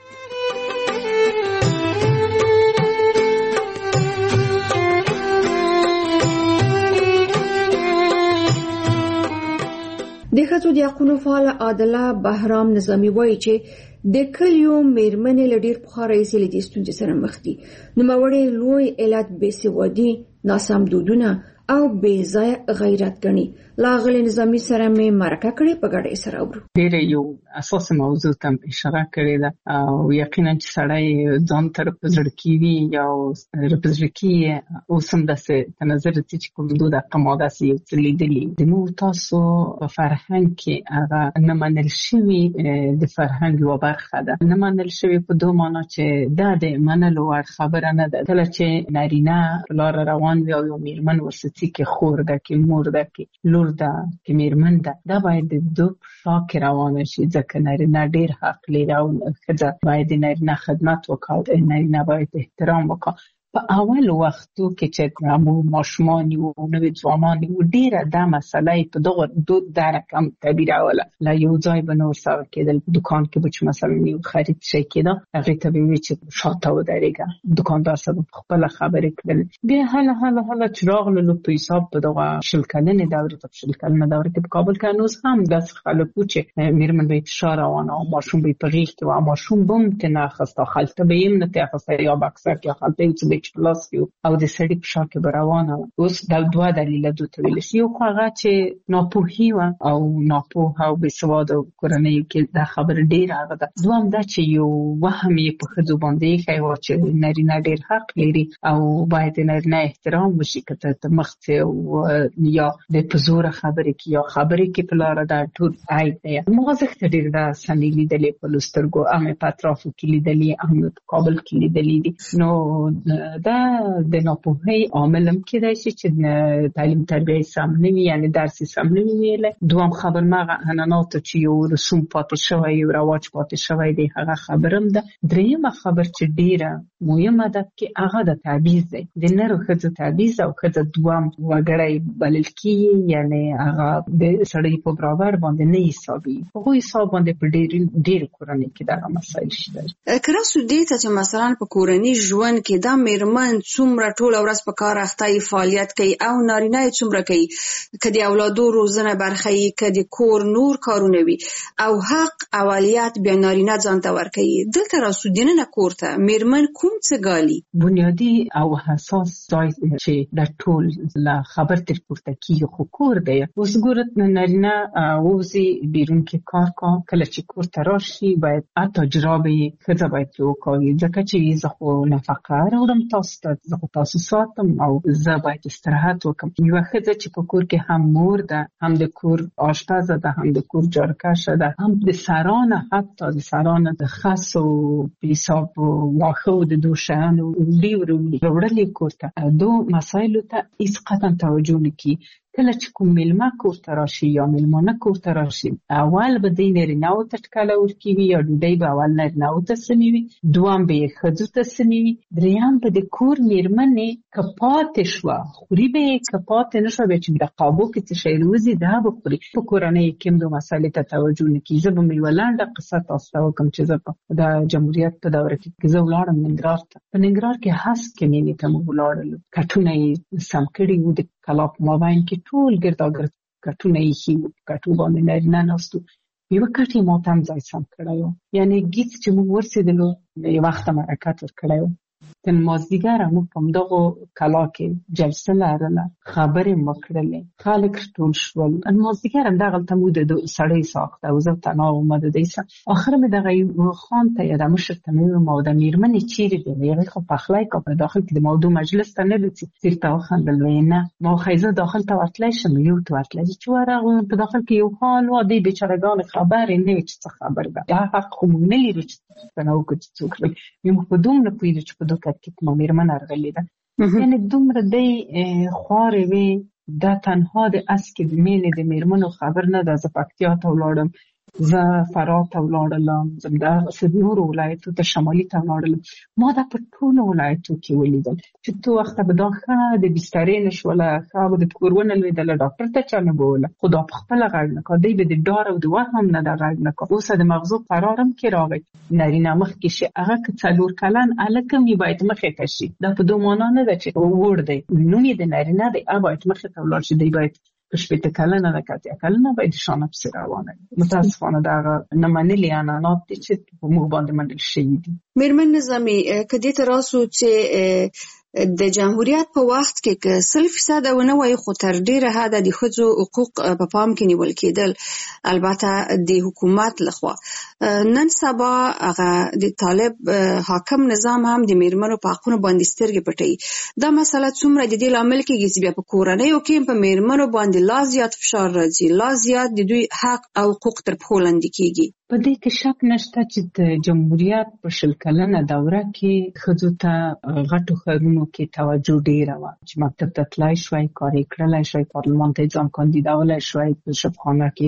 د ښځو د حقونو فعال عادله بهرام نظامي وایي چې د کلیو مېرمنې له ډېر پخوا راهیسې له دې ستونزې سره مخ دي. نوموړی لوی علت بېسوادي، ناسم دودونه او بې ځایه غیرت ګڼي. لاغلي نظامي سره مې مرکه کړې، په ګډه یې سره اورو. ډېره یو اساسي موضوع ته اشاره کړې ده او یقینا چې سړی ځان ته په زړه کې وي یا په زړه کې اوس هم داسې په نظر راځي چې کوم دود هغه داسې یو څه لیدلي زموږ تاسو په فرهنګ کې هغه نه منل شوي د فرهنګ یوه برخه ده. نه منل شوي په دوه معنا چې دا د منلو وړ خبره نه ده. کله چې نارینه په لاره روان وي او یو مېرمن ورسره کې خور ده کې مور ده کې لور ده کې مېرمن ده، دا باید د دوه شا کې روانه شي ځکه نارینه ډېر حق لري او ښځه باید د نارینه خدمت وکړي، نارینه باید احترام وکړي. په اول وختو کې چې مو ماشومان یو نوې ځوانان یو ډېره دا مسله په دغه دود دا رقم تعبیر اوله لا یو ځای به نور سره کېدل. په دکان کې به چې مثلا یو خرید شي کېده هغې ته به وي چې شاته ودرېږه، دکاندار سره به خپله خبرې کړل. بیا هله هله هله چې راغللو په حساب په دغه شل کلنې دورې ته په شل کلنه دوره کې په کابل کې هنوز هم داسې خلک وو چې مېرمن به یې په شا روانه او ماشوم به یې په غېږ کې و او ماشوم به هم ترې نه اخسته، خلطه به یې هم نه ترې اخسته یا بکسه کې خلطه یې څه به یې پلاس کې او د سړي په شا کې به روانه وه. اوس دا دوه دلیله دوی ته ویلی شي. یو خو هغه چې ناپوهي وه او ناپوهه او بېسواده کورنیو کې دا خبره ډېره هغه ده. دوهم دا چې یو وهم یې په ښځو باندې ایښی و چې نارینه ډېر حق لري او باید د نارینه احترام وشي، که ته مخ څې یا د په زوره خبرې کې یا خبرې کې په لاره دا ټول عیب دی. ما ځکه ډېر دا سنې لیدلې په لسترګو، هم په اطرافو کې لیدلې، هم په کابل کې لیدلې دي. نو دا د ناپوهۍ عامل هم کېدای شي چې تعلیم تربیه سم نه وي، یعنی درس سم نه وي ویلی. دوهم خبر مغه عنعناتو چې یو رسوم پاتې شوی یو رواج پاتې شوی دی هغه خبر هم ده. دریمه خبر چې ډېره مهمه ده کې هغه د تبعیض دی، د نر او ښځو تبعیض او ښځه دوهم وګړی بلل کېږي، یعنی هغه د سړي په برابر باندې نه حسابېږي. په هغو حساب باندې په ډېرو کورنۍ کې دغه مسایل شته. که راسو دې ته چې مثلا په کورني ژوند کې دا مېرمن څومره ټوله ورځ په کار اخته یې فعالیت کوي او نارینه یې څومره کوي، که د اولادو روزنه برخه یې، که د کور نور کارونه وي او حق اولیت بیا نارینه ځان ته ورکوي. دلته راسو دننه کور ته مېرمن کوم څه ګالي؟ بنیادي او حساس ځای چې د ټول له خبر تر پورته کېږي خو کور دی. اوس ګوره نارینه ووځي بیرون کې کار کا، کله چې کور ته راشي باید حتی جرابې یې ښځه باید پرې وکاږي ځکه چې زه خو نفقه راوړم تاسو ته، زه خو تاسو ساتم او زه باید استراحت وکړم. یوه ښځه چې په کور کې هم مور ده، هم د کور آشپزه ده، هم د کور جارکشه ده، هم د سرانه، حتی د سرانه د خسو حساب واښه او د دو شیانو وړي وړي راوړلې کور ته، دو مسایلو ته هېڅ قطعا توجه نه کوي. کله چې کوم میلمه کور ته راشي یا میلمانه کور ته راشي، اول به د نارینه‌و ته ټکله ورکوي یا ډوډۍ به اول نارینه‌و ته سموي وي، دویم به یې ښځو ته سموي وي، دریم به د کور میرمنې که پاتې شوه خوري به یې، که پاتې نه شوه بیا چې د قابو کې څه شی روزي دا به خوري. په کورنیو کې هم د مسالې ته توجه نه کېږي. زه به مې یوه لنډه قصه تاسو ته وکړم چې زه په د جمهوریت په دوره کې زه ولاړم ننګرهار ته. په ننګرهار کې هسک مینې ته موږ ولاړلو، کټونه یې سم کړي وو، د کلا په مابین کې ټول ګرداګرد کټونه ایښي وو، په کټو باندې نارینه ناست وو. یوه کټ یې ماته هم ځای سم کړی وو، یعنې ګیت چې موږ ورسېدلو یو وخته مې حرکت ورکړی وو. تر مازدیګره موږ په همدغو کلا کې جلسه لرله، خبرې مو کړلې، خلک ټول شول. مازدیګر همدغلته موږ د سړی ساخته او زه تنها وم د دوی سره. اخر مې دغه یو خان ته یا د مشر ته مې وویل ما د میرمنې چیرې دی؟ هغې خو پخلی کا په داخل کې د موضوع مجلس ته نه لڅي. ورته وخندل ویې نه ما وښی زه داخل ته ورتلی شم. یو ته ورتلی چې ورغلم په داخل کې یو خان و، دې بېچارهګان خبرې نه وي چې څه خبر ده، دا حق خو موږ نه لرو چې پوښتنه وکړو چې څوک دی. موږ په دومره نه پوهېږو چې په دو کټ کې کومه میرمن راغلې ده. یعنې دومره دی خوارې وې. دا تنها د اسکې د مینې د میرمنو خبر نه ده. زه پکتیا ته ولاړم، زه فراه ته ولاړلم، زه دغسې نورو ولایتو ته شمالي ته ولاړلم. ما دا په ټولو ولایتو کې ولیدل چې تو وخته به دا ښه د بسترې نه شوله، ښه به د کور ونه لوېدله، ډاکټر ته چا نه بوله، خو دا په خپله غږ نه کا. دی به د ډار او د وهم نه دا غږ نه کا. اوسه د مغزو قرار هم کې راغی نارینه مخکې شي، هغه که څلور کلن هلک هم وي باید مخې ته شي. دا په دو معنا نه ده چې وړ دی، نوم یې د نارینه دی، هغه باید مخې ته ولاړ شي. دی باید په شپېته کلنه ده که اتیا کلنه باید شانه پسې روانه وي. متاسفانه دغه نه منلي عنعنات دي چې په موږ باندې منل شوي دي. میرمن نظامي که دې ته راسو چې د جمهوریت په وخت کې که سل فیصده ونه وایي خو تر ډېره حده د ښځو حقوق په پام کې نیول کېدل، البته د حکومت لخوا. نن سبا هغه د طالب حاکم نظام هم د میرمنو په حقونو باندې سترګې پټوي. دا مسله څومره د دې لامل کېږي چې بیا په کورنیو کې په میرمنو باندې لا زیات فشار راځي، لا زیات د دوی حق او حقوق تر پښو لاندې کېږي؟ په دې کې شک نشته چې د جمهوریت په شل کلنه دوره کې ښځو ته غټو ښارونو کې توجه ډېره وه چې مکتب ته تلای شوی، کار یې کړلی شوی، پارلمان ته ځان کاندیدولی شوی، په شفاخانه کې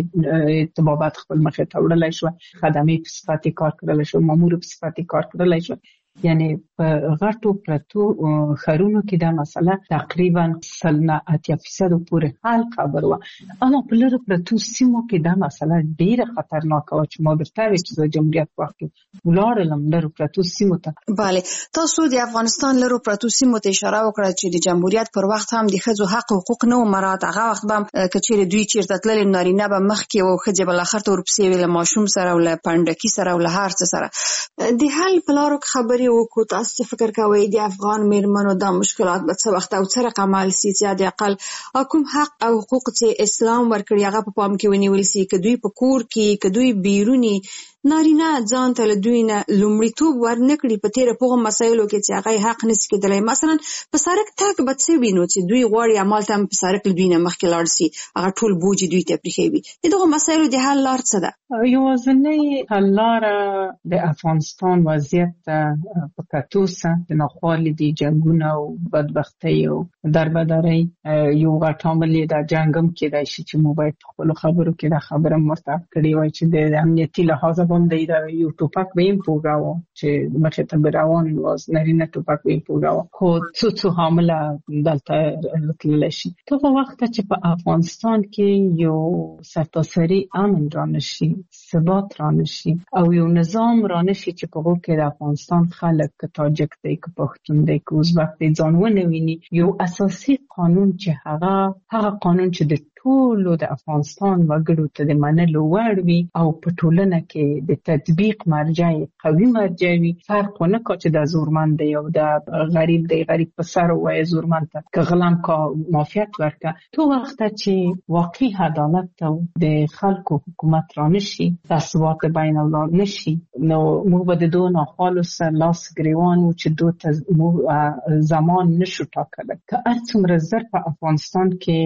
طبابت خپل مخې ته وړلی شوی، خدمې په صفت یې کار کړلی شوی، مامور په صفت یې کار کړلی شوی. یعنی په غټو پرتو ښارونو کې دا مسله تقریبا سل نه اتیا فیصدو پورې حل خبر وه. اما په لرو پرتو سیمو کې دا مسله ډېره خطرناکه وه چې ما درته ویل چې د جمهوریت په وخت کې ولاړلم لرو پرتو سیمو ته. بله، تاسو د افغانستان لرو پرتو سیمو ته اشاره وکړه چې د جمهوریت پر وخت هم د ښځو حق او حقوق نه و مراعات. هغه وخت به هم که چېرې دوی چېرته تللې نارینه به مخکې و، ښځې به لاخر ته ورپسې وې، له ماشوم سره او له پنډکي سره او له هر څه سره. د حل په لارو کې خبرې وکړو. تاسو څه فکر کوئ د افغان میرمنو دا مشکلات به څه وخت او څه رقم حل سي چې د اقل کوم حق او حقوق چې اسلام ورکړي هغه په پام کې ونیول سي؟ که دوی په کور کې، که دوی بیروني نارینه ځان ته له دوی نه لومړیتوب ورنکړي په تېره په هغو مسایلو کې چې هغه یې حق نشي کېدلی. مثلا په سړک تګ به څه وینو چې دوی غواړي همالته هم په سړک له دوی نه مخکې لاړ سي، هغه ټول بوج یې دوی ته پرېښوي. د دغو مسایلو د حل لار څه ده؟ یوازینۍ حل لاره د افغانستان وضعیت ته په کتو سه د ناخوالې د جنګونه او بدبختۍ او دربدرۍ یو غټ عامل یې دا جنګ هم کېدای شي چې موږ باید په خپلو خبرو کې دا خبره مرتب کړې وای چې د امنیتي لحاظه باندې دا یو ټوپک به یې پوګاوه چې مخې ته به روان واز، نارینه ټوپک به یې پوګاوه، خو څو څو حامله دلته راتللی شي. دغه وخت چې په افغانستان کې یو سرتاسري امن رانشي، ثبات رانشي او یو نظام رانشي چې په هغو کې د افغانستان خلک که تاجک دی، که پښتون دی، که ازبک دی ځان ونه ویني، یو اساسي قانون چې هغه هغه قانون چې د ټولو د افغانستان وګړو ته د منلو وړ وي او په ټولنه کې د تطبیق مرجع قوي مرجع وي. فرق ونه کا چې د زورمند دی او د غریب دی، غریب په سر وایي زورمند ته که غلام کا معافیت ورکه. تو وخت چې واقعي عدالت او د خلکو حکومت رانشي، ثبات بین اولاد نشي، نو موږ به د دو ناخوالو سره لاس ګریوان و چې دو ته زمان نشو ټاکلی. که هر څومره زر په افغانستان کې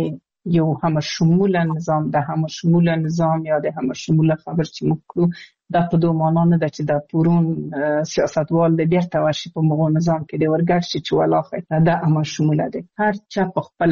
یو همشموله نظام د همشموله نظام یا د همشموله خبر چې موږ کړو دا په دوه معنا نه ده چې د پورون سیاستوال د بیرته ورشي په مغو نظام کې د ورګړ شي چې ولاخه دا همشموله ده. هر چا په خپل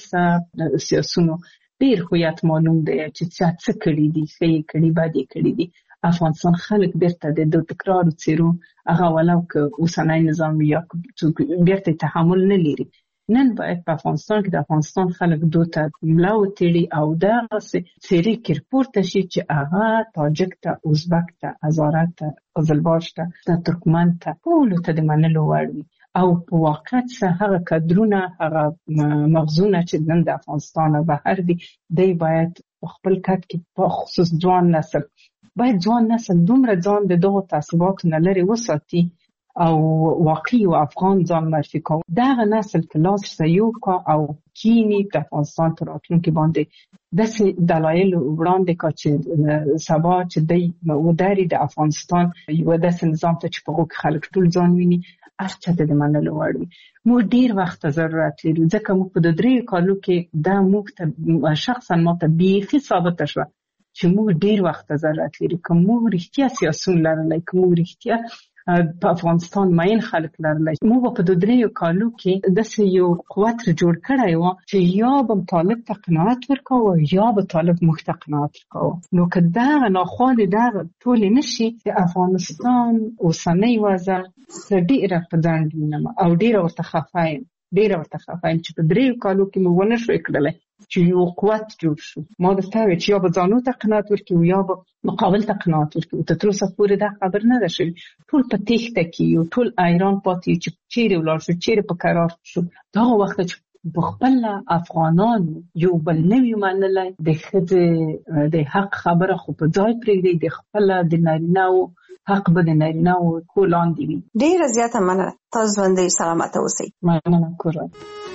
هند سیاسونو ډیر خویات معلوم دی چې څه کړی دي څه کړی باندې کړی دي. افغانستان خلک بیرته د تکرار څیرو هغه ولو که اوسنۍ نظام یا بیرته تحمل نه لري. نن باید په افغانستان کې د افغانستان خلک دوه ته ملا وتړي او دا څیرې کې پورته شي چې هغه تاجک ته ازبک ته هزاره ته قزلباش ته ترکمن ته ټول ته د منلو وړ وي او په واقعیت سره هغه کادرونه هغه مغزونه چې نن د افغانستان بهر دي دی باید خپل کټ کې په خصوص ځوان نسل باید ځوان نسل دومره ځان د دغو تعصباتو نه لرې وساتي او واقعي او افغان ځان معرفي کوي. دغه نسل که لاس سیو کا او کینی د افغانستان تر راتلونکي باندې داسې دلایل وړاندې کا چې سبا چې دی وداري د افغانستان یو داسې نظام ته چې په هغو کې خلک ټول ځان ویني هر چا ته د منلو وړ وي. موږ ډېر وخت ضرورت لرو ځکه موږ په دریو کالو کې دا موږ ته شخصا ما ته بیخي ثابته شوه چې موږ ډېر وخت ضرورت لرو که موږ رښتیا سیاسون لرلی که موږ رښتیا په افغانستان ماین خلک لرلی موږ په دریو کالو کې داسې یو قوت جوړ کړی و چې یا به طالب ته قناعت ورکوه یا به طالب موږ ته قناعت ورکوه. نو که دغه ناخوالې دغه ټولې نشي د افغانستان اوسنۍ وضع زه ډېره په ځنډ وینم او ډېره ورته خفه یم ډېره ورته خفه یم چې په دریو کالو کې موږ ونه شوی کړلی چې یو قوت جوړ شو. ما درته وویل چې یا به ځانو ته قناعت ورکړو یا به مقابل ته قناعت ورکړو. تر اوسه پورې دا خبر نه ده شوې. ټول په تېښته کې یو ټول ایران پاتې یو چې چیرې ولاړ شو چیرې په قرار شو. دغه وخت چې په خپله افغانانو یو بل نه وي منلی د ښځې د حق خبره خو په ځای پرېږدي د خپله د نارینهو حق به د نارینهو کو لاندې وي. ډېره زیاته مننه. تاسو ژوندئ سلامته اوسئ. مننه کورا.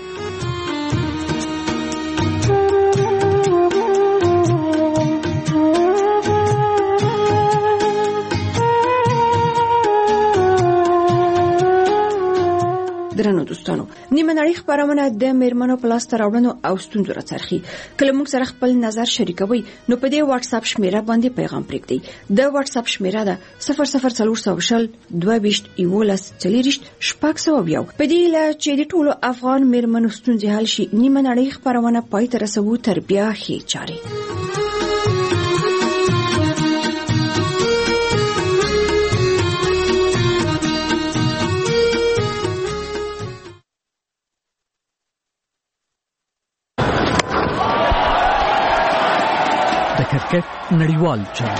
درنو دوستانو نیمه نړۍ خبرونه د میرمنو په لاس ته راوړنو او ستونزو راڅرخي. کله موږ سره خپل نظر شریکوي نو په دې واتس اپ شمیره باندې پیغام پرېږدئ. د واتس اپ شمیره ده صفر صفر څلور سوه شل دوه ویشت یولس څلېرویشت شپږ سوه یو. په دې هیله چې د ټولو افغان میرمنو ستونزې حل شي نیمه نړۍ خبرونه پای ته رسوو تر بیا ښې چارې. کرکټ نړیوال چارې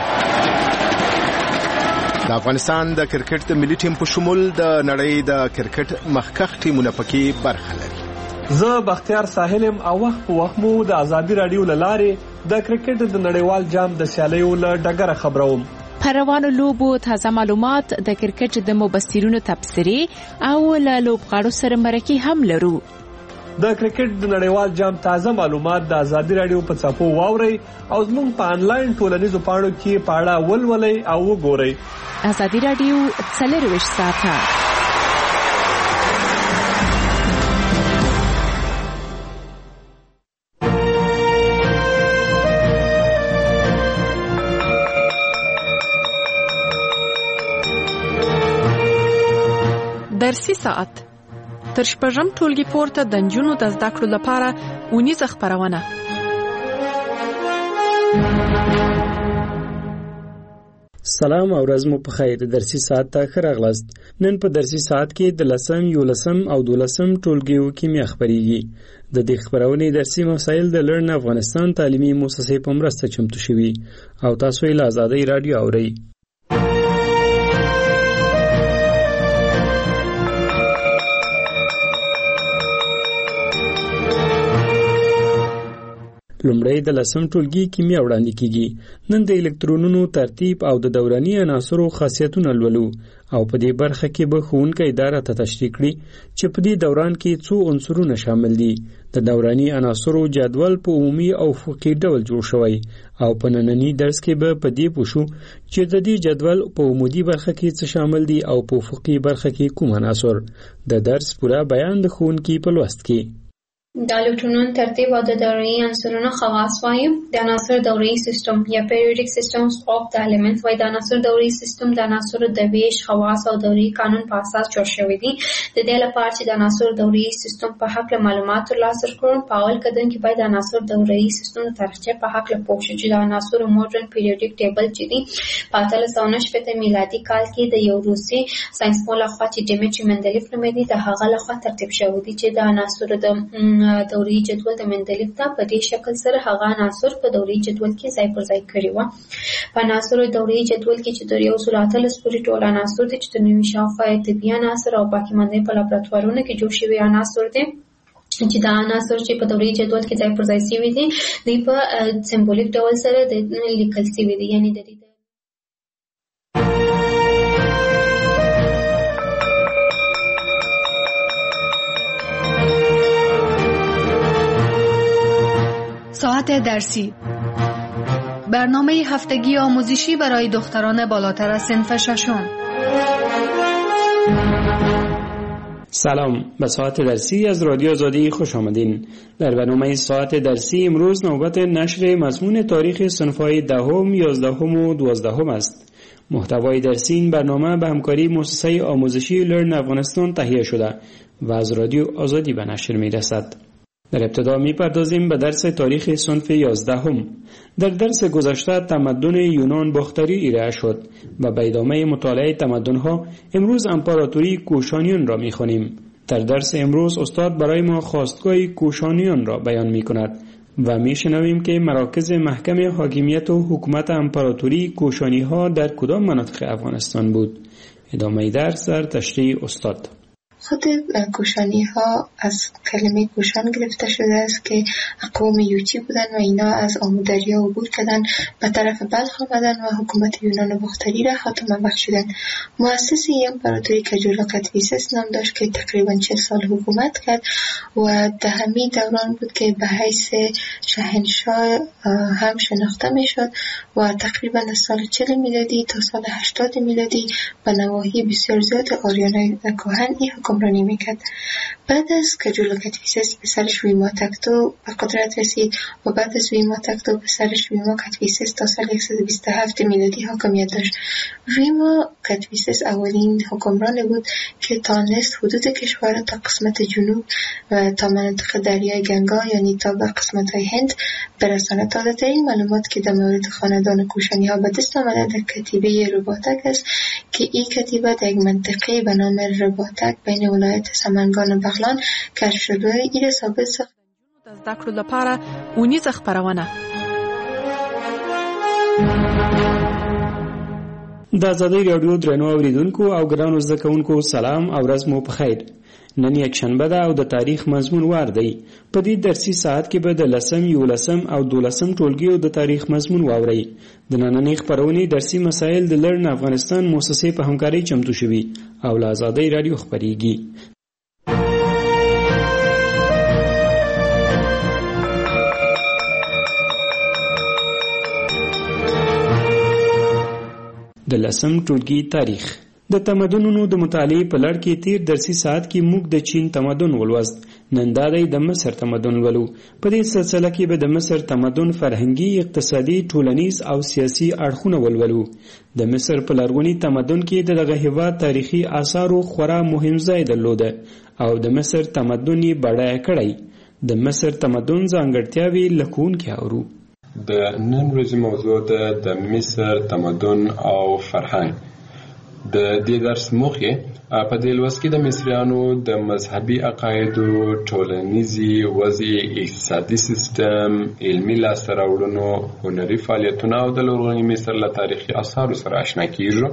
د افغانستان د کرکټ د ملي ټیم په شمول د نړۍ د کرکټ مخکښ ټیمونه پکې برخه لري. زه بختیار ساحلم او وخت په وخت مو د آزادي رادیو لاره د کرکټ د نړیوال جام د سیالیو له ډګره خبروم. په روانو لوبو تازه معلومات د کرکټ د مبصرینو تبصرې او له لوبغاړو سره مرکې هم لرو. د کرکټ د نړیوال جام تازه معلومات د آزادي رادیو په څپو واورئ او زموږ په انلاین ټولنیزو پاڼو کې پاړه ولولئ او وګورئ. آزادي رادیو څلرویشت ساعته درسي ساعت تر شپږم ټولګي پورته د نجونو د زده کړو لپاره اونیزه خپرونه. سلام او ورځ مو په خیر. درسي ساعت ته ښه راغلاست. نن په درسي ساعت کې د لسم، یولسم او دولسم ټولګیو کیمیا خبرېږي. د دې خبرونې درسي مسایل د لرن افغانستان تعلیمي مؤسسې په مرسته چمتو شوي او تاسو یې له آزادۍ رادیو اورئ. لومړی د لسم ټولګي کیمیا وړاندې کیږي. نن د الکترونونو ترتیب او د دوراني عناصرو خاصیتونه لولو او په دې برخه کې به ښوونکی اداره ته تشریح کړي چې په دې دوران کې څو عنصرونه شامل دي. د دوراني عناصرو جدول په عمومي او افقي ډول جوړ شوی او په ننني درس کې به په دې پوښو چې د دې جدول په عمودي برخه کې څه شامل دي او په افقي برخه کې کوم عناصر. د درس پوره بیان د ښوونکي په لوست کې. د الکترونونو ترتیب او د دوره‌ای عنصرونو خواص وایو. د عناصر دوره‌ای سیستم یا پیریوډیک سیستم of the elements وایي. د عناصر دوره‌ای سیستم د عناصرو د ویش خواص او دوره‌ای قانون په اساس جوړ شوی دی. د دې لپاره چې د عناصر دوره‌ای سیستم په هکله معلومات ترلاسه کړو، په اول قدم کې باید د عناصر دوره‌ای سیستم د تاریخچه په هکله پوه شو چې د عناصرو ماډرن پیریوډیک ټیبل چې دی په اتلس سوه نهه شپېته میلادي کال کې د یو روسي ساینسپوه لخوا چې ډیمیټري مندلیف نومېده د هغه لخوا ترتیب شوی دی چې د عناصرو د دوره‌ای جدول د مندلیف ته په دې شکل سره هغه عناصر په دوره‌ای جدول کې ځای پر ځای کړي وو. په عناصرو دوره‌ای جدول کې چې د یو سل اتلس پورې ټول عناصر دي چې د نوي شاوخوا طبیعي عناصر او باقي مانده په لابراتوارونو کې جوړ شوي عناصر دي چې دا عناصر چې په دوره‌ای جدول کې ځای پر ځای شوي دي دوی په سمبولیک ډول سره د لیکل شوي دي، یعنی د دې ساعت درسی، برنامه هفتگی آموزشی برای دختران بالاتر از صنف ششم. سلام، به ساعت درسی از رادیو آزادی خوش آمدین. در برنامه ساعت درسی امروز نوبت نشر مضمون تاریخ صنف‌های دهم، یازدهم و دوازدهم است. محتوای درسی این برنامه به همکاری مؤسسه آموزشی لرن افغانستان تهیه شده و از رادیو آزادی به نشر می‌رسد. در ابتدا می‌پردازیم به درس تاریخ صنف یازدهم. در درس گذشته تمدن یونان باختری ارائه شد و به ادامه مطالعه تمدن‌ها امروز امپراتوری کوشانیان را می‌خوانیم. در درس امروز استاد برای ما خواستگاه کوشانیان را بیان می‌کند و می‌شنویم که مراکز محکم حاکمیت و حکومت امپراتوری کوشانی‌ها در کدام مناطق افغانستان بود. ادامه درس در تشریح استاد. خود کوشانی ها از کلمه کوشان گرفته شده است که اقوام یوتی بودن و اینا از آمودریا عبور کردن به طرف بلخ آمدن و حکومت یونان باختری را خاتمه بخشیدن. مؤسس این امپراتوری کجولا کتویسس نام داشت که تقریبا چهل سال حکومت کرد و در همین دوران بود که به حیث شاهنشاه هم شناخته می شد و تقریبا از سال چهل میلادی تا سال هشتاد میلادی به نواحی بسیار زیاد آریانای کهن این حکمرانی میکرد. بعد از کجولا کتویسس پسرش ویما تکتو به قدرت رسید و بعد از ویما تکتو پسرش ویما کتویسس تا سال صد و بیست و هفت میلادی حاکمیت داشت. ویما کتویسس اولین حکمران بود که تانست حدود کشور تا قسمت جنوب و تا مناطق دریای گنگا یعنی تا به قسمت های هند برساند. تازه ترین معلومات که در مورد خاندان کوشانی ها به دست آمده در کتیبه رباطک است که این کتیبه در یک منطقه به نام رباطک بین ولایت سمنگان و بغلان کشف شده. این ثابت ساخت د زده کړو لپاره اونیزه خپرونه. د آزادۍ راډیو درنو اوریدونکو او ګرانو زده کوونکو سلام او ورځ مو په خیر. نن یک شنبه ده او د تاریخ مضمون وار دی. په دې درسي ساعت کې به د لسم، یولسم او دولسم ټولګیو د تاریخ مضمون واورئ. د نننۍ خپرونې درسي مسایل د لرن افغانستان مؤسسې په همکارۍ چمتو شوي او له آزادۍ راډیو خپریږي. د لسم ټولګي تاریخ. د تمدنونو د مطالعې په لړ کې تیر درسي ساعت کې موږ د چین تمدن ولوست. نن دا دی د مصر تمدن ولو. په دې سلسله کې به د مصر تمدن فرهنګي، اقتصادي، ټولنیز او سیاسي اړخونه ولولو. د مصر په لرغوني تمدن کې د دغه هېواد تاریخي آثارو خورا مهم ځای درلوده او د مصر تمدن یې بډایه کړی. د مصر تمدن ځانګړتیاوې له ښوونکي اورو. د نن ورځې موضوع ده د مصر تمدن او فرهنګ. د دې درس موخه په دې لوست کې د مصریانو د مذهبي عقایدو، ټولنیزي وضع، اقتصادي سیستم، علمي لاسته راوړنو، هنري فعالیتونو او د لرغوني مصر له تاریخي آثارو سره آشنا کیږو.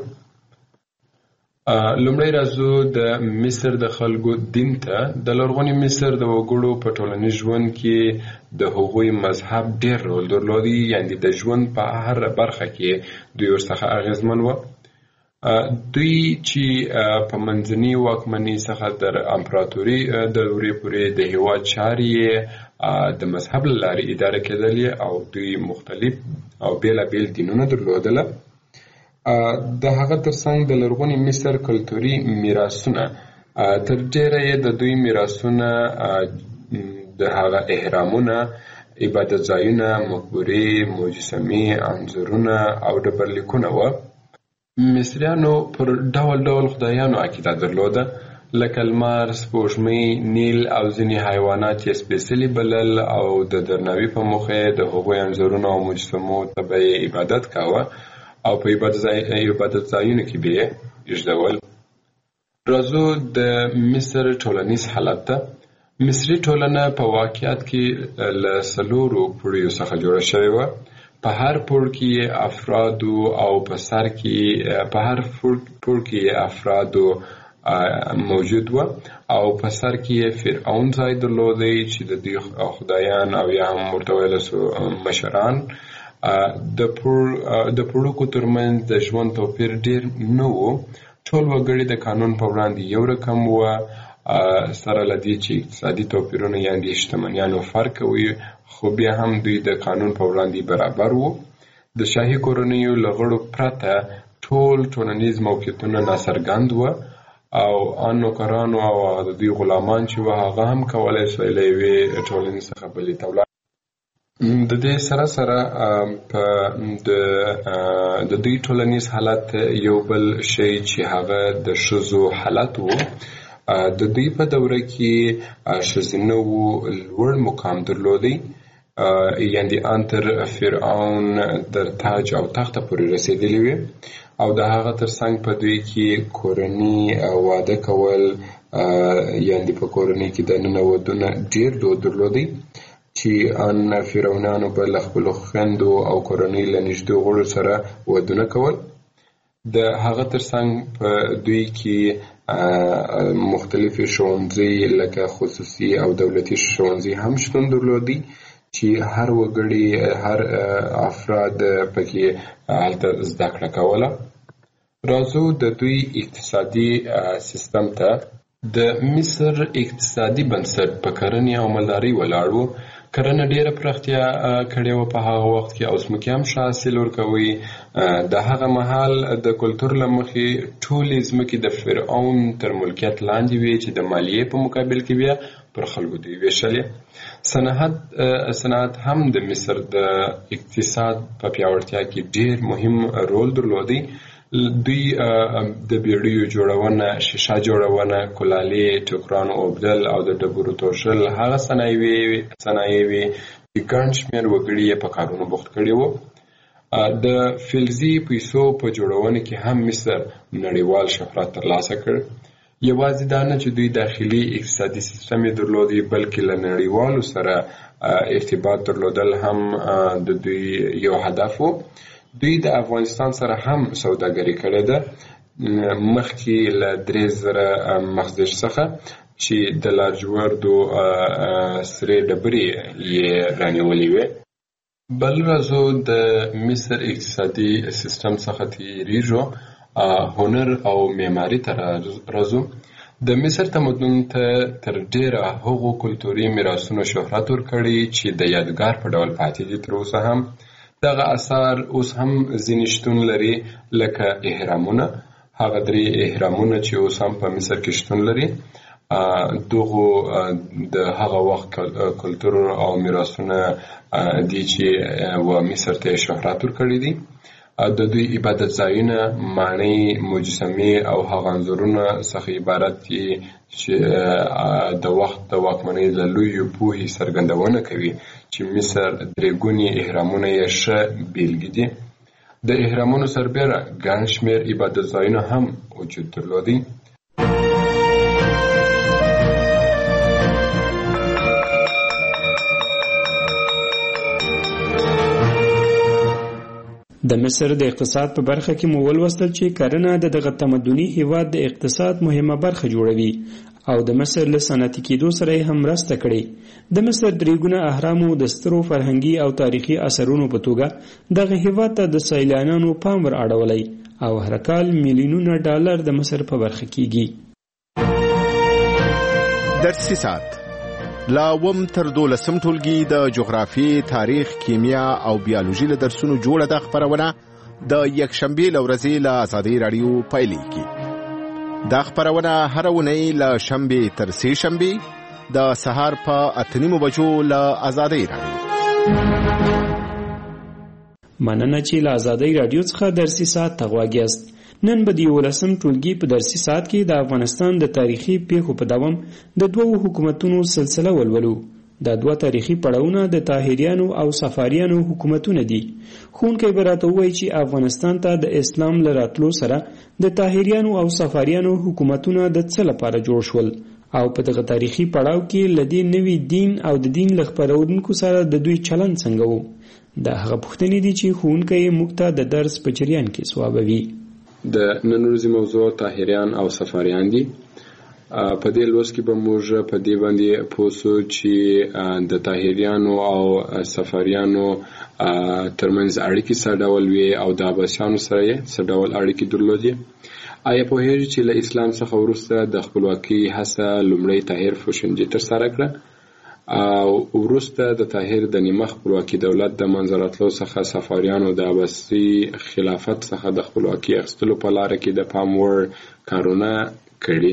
لومړی راځو د مصر د خلکو دین ته. د لرغوني مصر د وګړو په ټولنیز ژوند کې د هغوی مذهب ډېر رول درلودی، یعنی د ژوند په هر برخه کې دوی ورڅخه اغېزمن وو. دوی چې په منځني واکمنۍ څخه در امپراتوري دورې پورې د هېواد چارې د مذهب له لارې اداره کېدلې او دوی مختلف او بېلابېل دینونه درلودله. د هغه ترڅنګ د لرغوني مصر کلتوري میراثونه تر ډېره یې د دوی میراثونه د هغه احرامونه، عبادت ځایونه، مقبرې، مجسمې، انځورونه او ډبرلیکونه وو. مصریانو پر ډول ډول خدایانو عقیده درلوده، لکه لمر، سپوږمۍ، نیل او ځینې حیوانات چې سپېڅلي بلل او د درناوي په موخه د هغوی انځورونو او مجسمو ته به یې عبادت کاوه او په عبادت ځایونو کې به یې ایږدول. راځو د مصر ټولنیز حالت ته. مصري ټولنه په واقعیت کې له څلورو پوړیو څخه جوړه شوې وه. په هر پوړ کې افرادو او په سر کې په هر پوړ کې افرادو موجود و او په سر کې فرعون ځای درلودی چې د دوی خدایان او یا هم ورته ویلی سو مشران. د پوړکو ترمنځ د ژوند توپیر ډیر نه و. ټول وګړي د قانون په وړاندې یو رقم و، سره له دې چې اقتصادي توپیرونه یعنې شتمنیانو فرق وي، خو بیا هم دوی د قانون په وړاندې برابر وو. د شاهي کورنیو له غړو پرته ټول ټولنیز موقعیتونه ناڅرګند وو او ان نوکرانو او د دوی غلامان چې وو هغه هم کولی سوی له یوې ټولنې څخه بلې ته ولاړ. د دې سره سره په د دوی ټولنیز حالت یو بل شی چې هغه د ښځو حالت وو. د دوی په دوره کې ښځینه وو لوړ مقام درلودی، یعنې ان تر فرعون در تاج او تخته پورې رسېدلي وي او د هغه ترڅنګ په دوی کې کورني واده کول، یعنې په کورنۍ کې دننه ودونه ډېر دود درلودی چې ان فرعونانو به له خپلو خویندو او کورنۍ له نږدې غړو سره ودونه کول. د هغه ترڅنګ په دوی کې مختلفې ښوونځي لکه خصوصي او دولتي ښوونځي هم شتون درلودي چې هر وګړي هر افراد پکې هلته زده کړه کوله. راځو د دوی اقتصادي سیستم ته. د مصر اقتصادي بنسټ په کرنې او مالدارۍ ولاړ و. کرنه ډیره پراختیا کړې وه په هغه وخت کې او ځمکې هم ښه حاصل ورکوي. د هغه مهال د کلتور له مخې ټولې ځمکې د فرعون تر ملکیت لاندې وې چې د مالیې په مقابل کې بیا پر خلکو دوی ویشلې. صنعت صنعت هم د مصر د اقتصاد په پیاوړتیا کې ډیر مهم رول درلودی. دوی د بیړیو جوړونه، شیشه جوړونه، کلالې، ټوکرانو اوبدل او د ډبرو توشل هغه صنایع وې چې ګڼ شمېر وګړي یې په کارونو بوخت کړي وو. د فلزي پیسو په جوړونه کې هم مصر نړیوال شهرت ترلاسه کړ. یوازې دا نه چې دوی داخلي اقتصادي سیستم یې درلودی، بلکې له نړیوالو سره ارتباط درلودل هم د دوی یو هدف و. دوی د افغانستان سره هم سوداګري کړې ده، مخکې له درې زره مخزن څخه چې د لاجوردو سرې ډبرې یې رانیولې وې. بل راځو د مصر اقتصادي سیستم څخه تیریږو، هنر او معماري ته راځو. د مصر تمدن ته تر ډیره هغو کلتوري میراثونو شهرت ورکړی چې د یادګار په ډول پاتې دي تر اوسه هم. دغه اثار اوس هم ځینې شتون لري، لکه احرامونه، هغه درې احرامونه چې اوس هم په مصر کې شتون لري. دغو د هغه وخت کلتور او میراثونه دي چې و مصر ته شهرت ورکړي دي. د دوی عبادت ځایونه، ماڼۍ، مجسمې او هغه انځورونه څخه عبارت دي چې د وخت د واکمنۍ له لویو پوهې څرګندونه کوي چې مصر درې ګونې احرامونه یې ښه بیلګې دي. د احرامونو سربیره ګڼ شمېر عبادت ځایونه هم وجود درلودي. د مصر د اقتصاد په برخه کې مو ولوستل چې کرنه د دغه تمدني هیواد د اقتصاد مهمه برخه جوړوي او د مصر له صنعتي کېدو سره یې هم مرسته کړې. د مصر درې ګونه اهرامو د سترو فرهنګي او تاریخي اثرونو په توګه دغه هیواد ته د سیلانیانو پام ور اړولی او هر کال میلیونونه ډالر د مصر په برخه کېږي. درسي ساعت لا وم تر دولسم ټولګي د جغرافي، تاریخ، کیمیا او بیولوژي له درسونو جوړه د خبرونه د یکشنبه لورځي له آزادۍ رادیو پیلېږي. دا خبرونه هر اونۍ له شنبه تر سه شنبه د سهار په اته نیمو بجو له ازادۍ راډیو. مننه چې له ازادۍ راډیو څخه درسي ساعت ته غواړئ یاست. نن به د یولسم ټولګي په درسي ساعت کې د افغانستان د تاریخي پیښو په دوام د دوو حکومتونو سلسله ولولو. دا دوه تاریخي پړاوونه د طاهریانو او صفاریانو حکومتونه دي. ښوونکی به راته ووایي چې افغانستان ته د اسلام له راتلو سره د طاهریانو او صفاریانو حکومتونه د څه لپاره جوړ شول او په دغه تاریخي پړاو کې له دې نوي دین او د دین له خپرونکو سره د دوی چلند څنګه و. دا هغه پوښتنې دي چې ښوونکی موږ ته د درس په جریان کې ځوابوي. د نن ورځې موضوع طاهریان او صفاریان دي. په دې لوست کې به موږ په دې باندې پوه شو چې د طاهریانو او صفاریانو ترمنځ اړیکې څه ډول وي او د عباسیانو سره یې څه ډول اړیکې درلودې. آیا پوهېږئ چې له اسلام څخه وروسته د خپلواکۍ هڅه لومړی طاهر فوشنجي ترسره کړه او وروسته د طاهر د نیمه خپلواکي دولت د منځه راتلو څخه صفاریانو د عباسي خلافت څخه د خپلواکي اخیستلو په لاره کې د پام وړ کارونه کړي.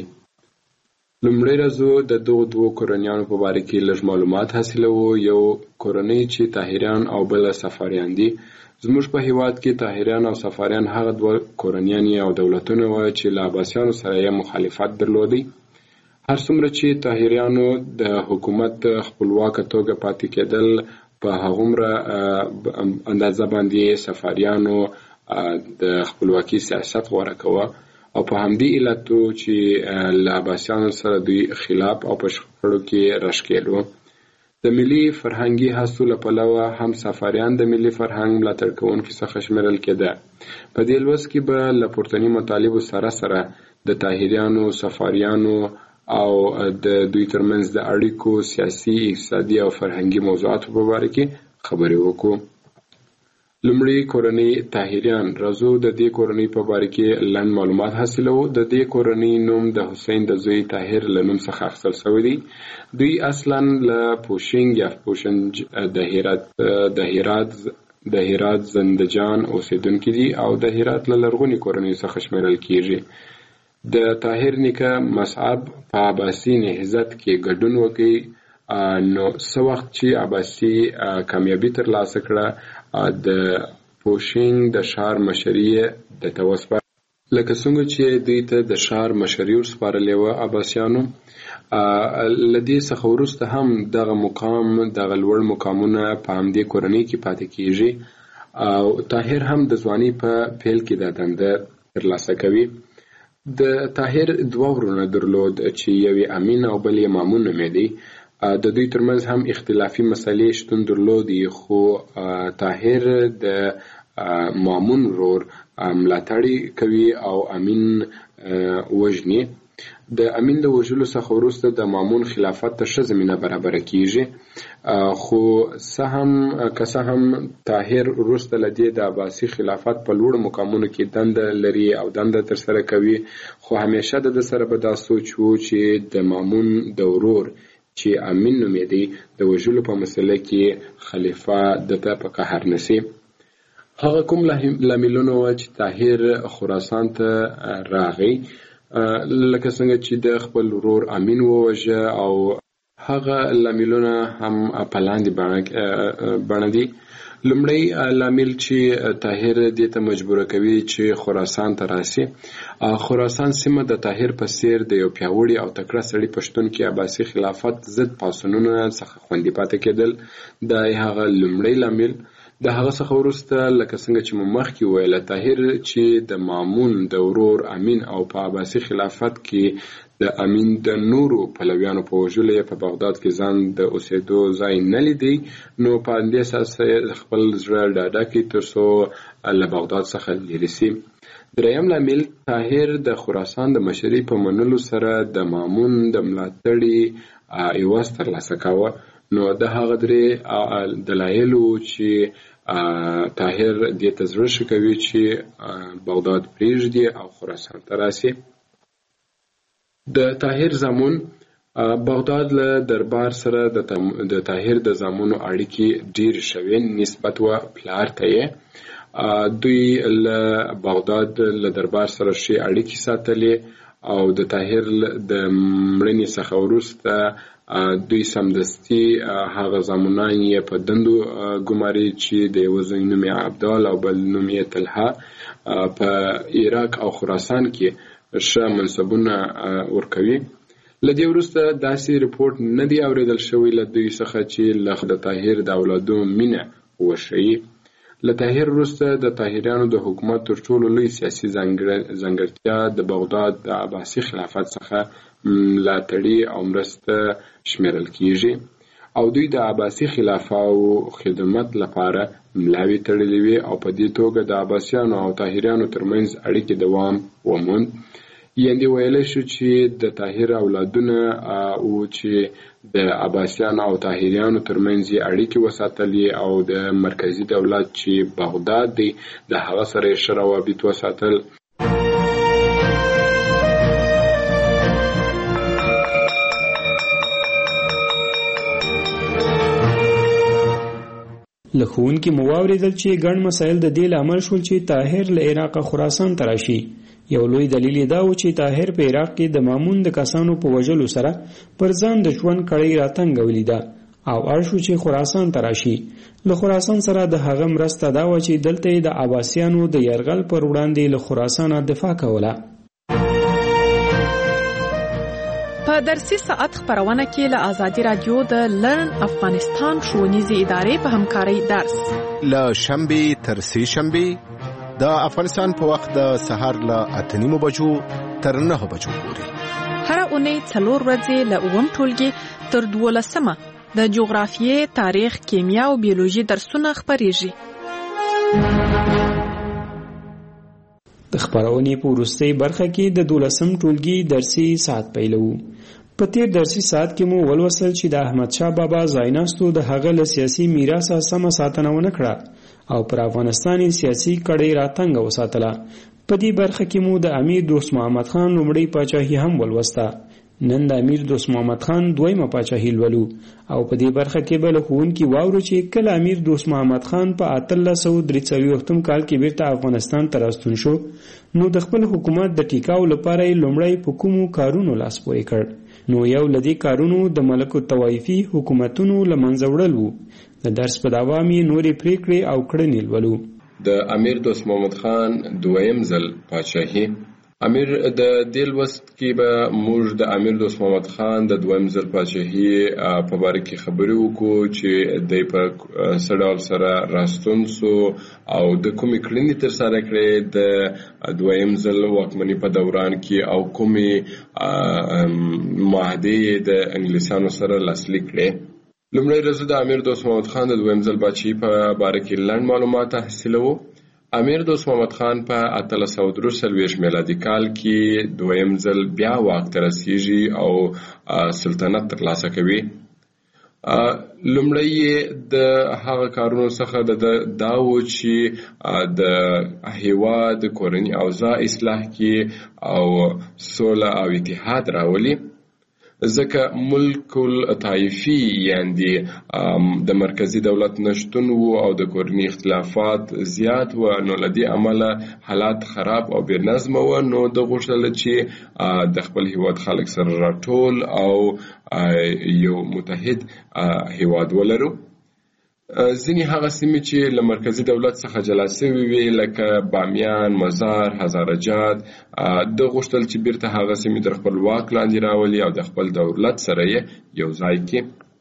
لومړی راځو د دغو دوو کورنیانو په باره کې لږ معلومات حاصلوو. یو کورنۍ چې طاهریان او بله صفاریان دي. زموږ په هیواد کې طاهریان او صفاریان هغه دوه کورنیان او دولتونه وو چې له عباسیانو سره یې مخالفت درلودی. هر څومره چې طاهریانو د حکومت خپلواکه توګه پاتې کېدل په هغومره اندازه باندې صفاریانو د خپلواکي سیاست غوره کوه او په همدې علتو چې له عباسیانو سره دوی خلاف او په شخړو کې راښکېلو. د ملي فرهنګي هڅو له پلوه هم صفاریان د ملي فرهنګ ملاتړ کوونکي څخه شمیرل کېده. په دې لوست کې به له پورتني مطالبو سره سره د طاهریانو، صفاریانو او د دوی ترمنځ د اړیکو سیاسي، اقتصادي او فرهنګي موضوعاتو په باره کې خبرې وکړو. لومړی کورنۍ طاهریان. راځو د دې کورنۍ په باره کې لنډ معلومات حاصلوو. د دې کورنۍ نوم د حسین د زوی طاهر له نوم څخه اخیستل شوی دی. دوی اصلا له پوشنګ یا پوشنج د هرات د هرات د هرات زندجان اوسیدونکي دي او د هرات له لرغوني کورنۍ څخه شمیرل کیږي. د طاهر نیکه مصعب په عباسي نهضت کې ګډون وکړي. نو څه وخت چې عباسي کامیابي ترلاسه کړه د پوشنګ د ښار مشري د توسپه لکه څنګه چې دوی ته د ښار مشري ورسپارلې وه عباسیانو. له دې څخه وروسته هم دغه مقام دغه لوړ مقامونه په همدې کورنۍ کې پاتې کیږي او طاهر هم د ځوانۍ په پیل کې دا دنده ترلاسه کوي. د طاهر دوه ورونه درلود چې یو یې امین او بل یې مامون نومېدی. د دوی ترمنځ هم اختلافي مسلې شتون درلودي خو طاهر د مامون ورور ملاتړ کوي او امین وژني. د امین د وژلو څخه وروسته د مامون خلافت ته ښه زمینه برابره کیږي. خو څه هم که څه هم طاهر وروسته له دې د عباسي خلافت په لوړو مقامونو کې دنده لري او دنده ترسره کوي خو همیشه د ده سره به دا سوچ و چې د مامون د ورور چې امین نومېدی د وژلو په مسله کې خلیفه دته په قهر نسی. هغه کوم لاملونه وه چې طاهر خراسان ته راغی لکه څنګه چې د خپل ورور امین ووژه او هغه لاملونه هم په لاندې بڼه دي. لومړی لامل چې طاهر دې ته مجبوره کوي چې خراسان ته راسي. خراسان سیمه د طاهر په څیر د یو پیاوړي او تکړه سړي په شتون کې عباسي خلافت ضد پاڅونونو څخه خوندي پاتې کېدل. دا هغه لومړی لامل. د هغه څخه وروسته لکه څنګه چې مو مخکې ویله طاهر چې د مامون د ورور امین او په عباسي خلافت کې د امین د نورو پلویانو په وژلو یې په بغداد کې ځان د اوسېدو ځای نه لیدی نو په همدې اساس خپل زړه ډاډه کړي تر څو له بغداد څخه لرې سي. دریم لامل طاهر د خراسان د مشرۍ په منلو سره د مامون د ملاتړي عوض ترلاسه کاوه. نو د هغه درې دلایلو چې طاهر دې ته زړه ښه کوي چې بغداد پرېږدي او خراسان ته راسي. د طاهر زامن بغداد له دربار سره د طاهر د زامنو اړیکې ډېرې شوې نسبت و پلار ته یې. دوی له بغداد له دربار سره ښې اړیکې ساتلې او د طاهر د مړینې څخه وروسته دوی سمدستي هغه زامنان یې په دندو ګماري چې د یو زوی نوم یې عبدال او بل نوم یې طلحه په عراق او خراسان کې ښه منصبونه ورکوي. له دې وروسته داسې رپورټ نه دی اورېدل شوی له دوی څخه چې له د طاهر د اولادو مینه وښیي. له طاهر وروسته د طاهریانو د حکومت تر ټولو لوی سیاسي ځانګړتیا د بغداد د عباسي خلافت څخه ملاتړي او مرسته شمیرل کیږي او دوی د عباسي خلافاو خدمت لپاره ملاوي تړلې وي او په دې توګه د عباسیانو او طاهریانو ترمنځ اړیکې دوام وموند. یعنې ویلی شو چې د طاهر اولادونه او چې د عباسیانو او طاهریانو ترمنځ اړیکې وساتلې او د مرکزي دولت چې بغداد دی د هغه سره یې ښه روابط وساتل. له ښوونکي مو واورېدل چې ګڼ مسایل د دې لامل شول چې طاهر له عراقه خراسان ته راشي. یو لوی دلیل دا و چې طاهر په عراق کې د مامون د کسانو په وژلو سره پر ځان د ژوند کړۍ راتنګولې ده او اړ شو چې خراسان ته راشي. له خراسان سره د هغه مرسته دا و چې دلته د عباسیانو د یرغل پر وړاندې له خراسانه دفاع کوله. په درسي ساعت خبرونه کې له آزادي رادیو د لرن افغانستان ښوونیزې ادارې په همکارۍ درس له شنبې تر سې شنبې د افغانستان په وخت د سهار له اته نیمو بجو تر نهه بجو پورې هره اونۍ څلور ورځې له اووم ټولګي تر دولسمه د جغرافیې، تاریخ، کیمیا او بیولوژي درسونه خپریږي. د خبرونې په وروستۍ برخه کې د دولسم ټولګي درسي ساعت پیلو. په تیر درسي ساعت کې مو ولوسل چې د احمد شاه بابا ځایناستو د هغه له سیاسي میراثه سمه ساتنه ونه کړه او پر افغانستاني سیاسي کړۍ راتنګه وساتله. په دې برخه کې مو د امیر دوست محمد خان لومړی پاچاهي هم ولوسته. نن د امیر دوست محمد خان دویمه پاچاهي لولو او په دې برخه کې به له ښوونکي واورو چې کله امیر دوست محمد خان په اتلس سوه درې څلوېښتم کال کې بیرته افغانستان ته راستون شو نو د خپل حکومت د ټیکاو لپاره یې لومړی په کومو کارونو لاس پورې کړ. نو یو له دې کارونو د ملک الطوایفي حکومتونو له منځه وړل و. د درس په دوام یې نورې پریکړې او کړنې لولو. د امیر دوست محمد خان دویم ځل پاچاهي. امیر د دې لوست کې به موږ د امیر دوست محمد خان د دویم ځل پاچاهي په باره کې خبرې وکړو چې دی په څه ډول سره راستون سو او د کومې کړنې ترسره کړې د دویم ځل واکمنۍ په دوران کې او کومې معاهدې د انګلیسانو سره لاسلیک کړې. لومړی ورځ د امیر دوست محمد خان د دویم ځل پاچاهي په باره کې لنډ معلومات حاصلوو. امیر دوست محمد خان په اتلس سوه درې څلوېښت میلادي کال کې دویم ځل بیا واک ته رسیږي او سلطنت ترلاسه کوي. لومړی د هغه کارونو څخه دا و چې د هیواد کورني اوضاع اصلاح کړي او سوله او اتحاد راولي. ځکه ملک الطایفي یعنی د مرکزی دولت نشتون وو او د کورني اختلافات زیات و نو لدی عمله حالات خراب او بې نظم و نو د غوښتل چې د خپل هیواد خلک سره راټول او یو متحد هیواد ولرو. ځینې هغه سیمې چې له مرکزي دولت څخه جلا شوې وي لکه بامیان، مزار، هزارجات د غوښتل چې بیرته هغه سیمې تر خپل واک لاندې راولي او د خپل دولت سره یې یو ځای کړي.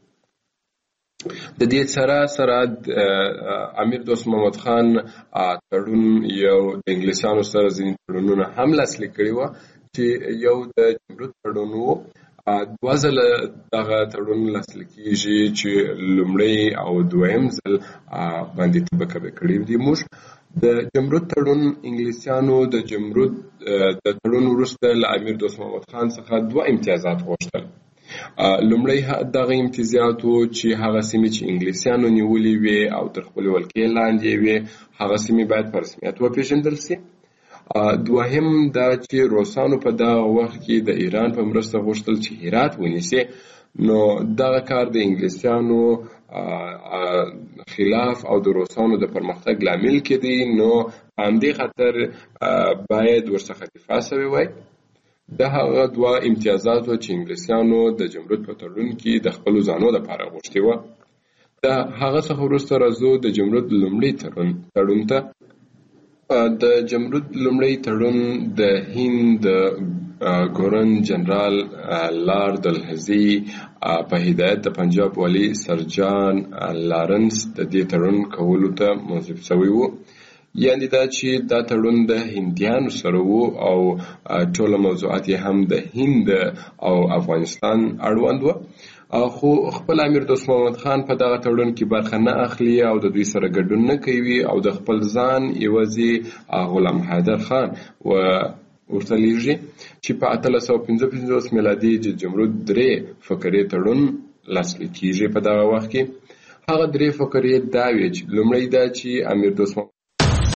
د دې سره سره امیر دوست محمد خان تړون یو د انګلیسانو سره ځینې تړونونه هم لاسلیک کړي وو چې یو د جمرود تړون وو. دوه ځله دغه تړون لاسلیک کېږي چې لومړی او دویم ځل باندې طبقه کړي دي. موږ د جمرود تړون انګلیسانو د جمرود د تړون وروسته له امیر دوست محمد خان څخه دوه امتیازات غوښتل. لومړی دغه امتیازات و چې هغه سیمې چې انګلیسانو نیولې وي او تر خپل ولکې لاندې وي هغه سیمې باید په رسمیت وپېژندل شي. دوهم دا چې روسانو په دغه وخت کې د ایران په مرسته غوښتل چې هرات ونیسي نو دغه کار د انګلیسانو خلاف او د روسانو د پرمختګ لامل کېدی نو همدې خاطر باید ورڅخه دفاع شوی وای. د هغه دوه امتیازاتو چې انګلیسیانو د جمرود په تړون کې د خپلو ځانو لپاره غوښتي وه. د هغه څخه وروسته راځو د جمرود لومړي تړون ته. د جمرود لومړی تړون د هند ګورن جنرال لارډ دلهزي په هدایت د پنجاب والي سرجان لارنس د دې تړون کولو ته موظف شوی و. یعنې دا چې دا تړون د هندیانو سره و او ټوله موضوعات یې هم د هند او افغانستان اړوند و. خو خپل امیر دوست محمد خان په دغه تړون کې برخه نه اخلي او د دوی سره ګډون نه کوي او د خپل ځان یوازې غلام حیدر خان و ورته لیږي چې په اتلس سوه پنځه پنځوس میلادي د جمرود درې فقرې تړون لاسلیک کیږي. په دغه وخت کې هغه درې فقرې دا وې چې لومړی دا چې امیر دوست محمد